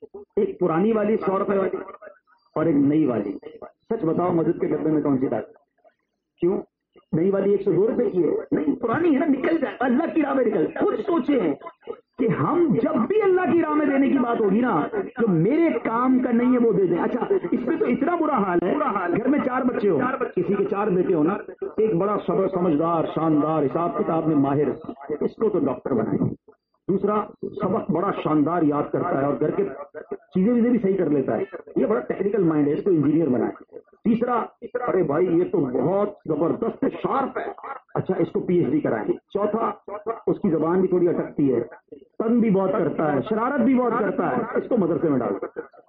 ایک پرانی والی سو روپے والی اور ایک نئی والی۔ سچ بتاؤ مسجد کے ڈبے میں کون سی ڈال؟ کیوں؟ نئی والی ایک سو دو روپے کی ہے، نہیں پرانی ہے نا، نکل جائے اللہ کی راہ میں نکل۔ خود سوچیں کہ ہم جب بھی اللہ کی راہ میں دینے کی بات ہوگی نا، جو میرے کام کا نہیں ہے وہ دے دیں۔ اچھا اس میں تو اتنا برا حال ہے، گھر میں چار بچے ہو، کسی کے چار بیٹے ہو نا، ایک بڑا صبر سمجھدار شاندار حساب کتاب میں ماہر، اس کو تو ڈاکٹر بنائیں۔ دوسرا سبق بڑا شاندار یاد کرتا ہے اور گھر کے چیزیں ویزیں بھی صحیح کر لیتا ہے، یہ بڑا ٹیکنیکل مائنڈ ہے، اس کو انجینئر بنائیں۔ تیسرا ارے بھائی یہ تو بہت زبردست شارپ ہے، اچھا اس کو پی ایچ ڈی کرائیں۔ چوتھا اس کی زبان بھی تھوڑی اٹکتی ہے، تنگ بھی بہت کرتا ہے، شرارت بھی بہت کرتا ہے، اس کو مدرسے میں ڈال۔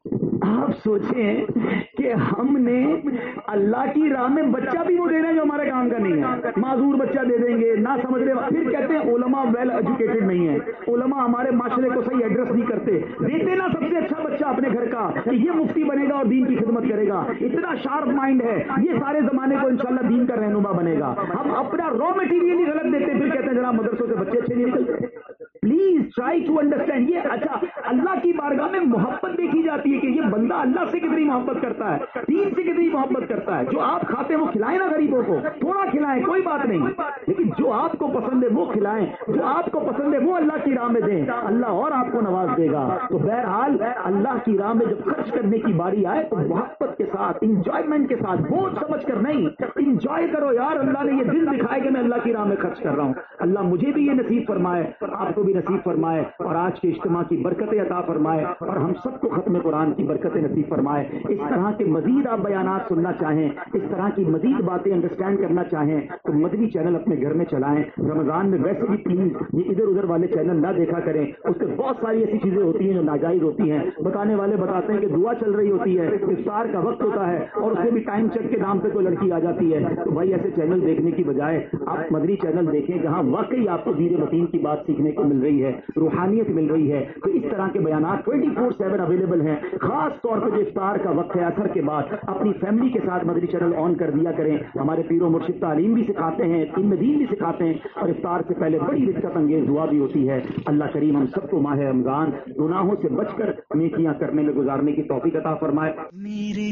آپ سوچیں کہ ہم نے اللہ کی راہ میں بچہ بھی وہ دے رہے ہیں جو ہمارے کام کا نہیں ہے، معذور بچہ دے دیں گے، نہ سمجھنے، پھر کہتے ہیں علماء ویل ایجوکیٹڈ نہیں ہے، علماء ہمارے معاشرے کو صحیح ایڈریس نہیں کرتے، دیتے نا سب سے اچھا بچہ اپنے گھر کا کہ یہ مفتی بنے گا اور دین کی خدمت کرے گا، اتنا شارپ مائنڈ ہے، یہ سارے زمانے کو انشاءاللہ دین کا رہنما بنے گا۔ ہم اپنا را مٹیریل ہی غلط دیتے ہیں، پھر کہتے ہیں جناب مدرسوں سے بچے اچھے نہیں نکلتے۔ پلیز ٹرائی ٹو انڈرسٹینڈ، یہ اچھا اللہ کی بارگاہ میں محبت دیکھی جاتی ہے کہ یہ بندہ اللہ سے کتنی محبت کرتا ہے، دین سے کتنی محبت کرتا ہے۔ جو آپ کھاتے ہیں وہ کھلائیں نا غریبوں کو، تھوڑا کھلائیں کوئی بات نہیں، لیکن جو آپ کو پسند ہے وہ کھلائیں، جو آپ کو پسند ہے وہ اللہ کی راہ میں دیں، اللہ اور آپ کو نواز دے گا۔ تو بہرحال اللہ کی راہ میں جب خرچ کرنے کی باری آئے تو محبت کے ساتھ، انجوائمنٹ کے ساتھ، بوجھ سمجھ کر نہیں، انجوائے کرو یار، اللہ نے یہ دل دکھائے کہ میں اللہ کی راہ میں خرچ کر رہا ہوں۔ اللہ مجھے بھی یہ نصیب فرمائے، آپ کو بھی نصیب فرمائے، اور آج کے اجتماع کی برکتیں عطا فرمائے، اور ہم سب کو ختم قرآن کی برکتیں نصیب فرمائے۔ اس طرح کے مزید آپ بیانات سننا چاہیں، اس طرح کی مزید باتیں انڈرسٹینڈ کرنا چاہیں تو مدنی چینل اپنے گھر میں چلائیں۔ رمضان میں ویسے بھی پلیز یہ ادھر ادھر والے چینل نہ دیکھا کریں، اس سے بہت ساری ایسی چیزیں ہوتی ہیں جو ناجائز ہوتی ہیں۔ بتانے والے بتاتے ہیں کہ دعا چل رہی ہوتی ہے، افطار کا وقت ہوتا ہے، اور اس میں بھی ٹائم چیک کے نام پہ کوئی لڑکی آ جاتی ہے۔ تو بھائی ایسے چینل دیکھنے کی بجائے آپ مدنی چینل دیکھیں جہاں واقعی آپ کو دین متین کی بات سیکھنے کو مل رہی ہے، روحانیت مل رہی ہے۔ تو اس طرح کے بیانات ٹوئنٹی فور سیون اویلیبل ہیں، خاص طور پہ جو افطار کا وقت ہے اثر کے بعد اپنی فیملی کے ساتھ مدنی چینل آن کر دیا کریں۔ ہمارے پیر و مرشد تعلیم بھی سکھاتے ہیں، علم دین بھی سکھاتے ہیں، اور افطار سے پہلے بڑی رزقت انگیز دعا بھی ہوتی ہے۔ اللہ کریم ہم سب کو ماہ رمضان گناہوں سے بچ کر نیکیاں کرنے میں گزارنے کی توفیق عطا فرمائے۔ میرے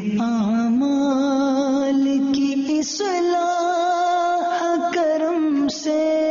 اعمال کی اصلاح کرم سے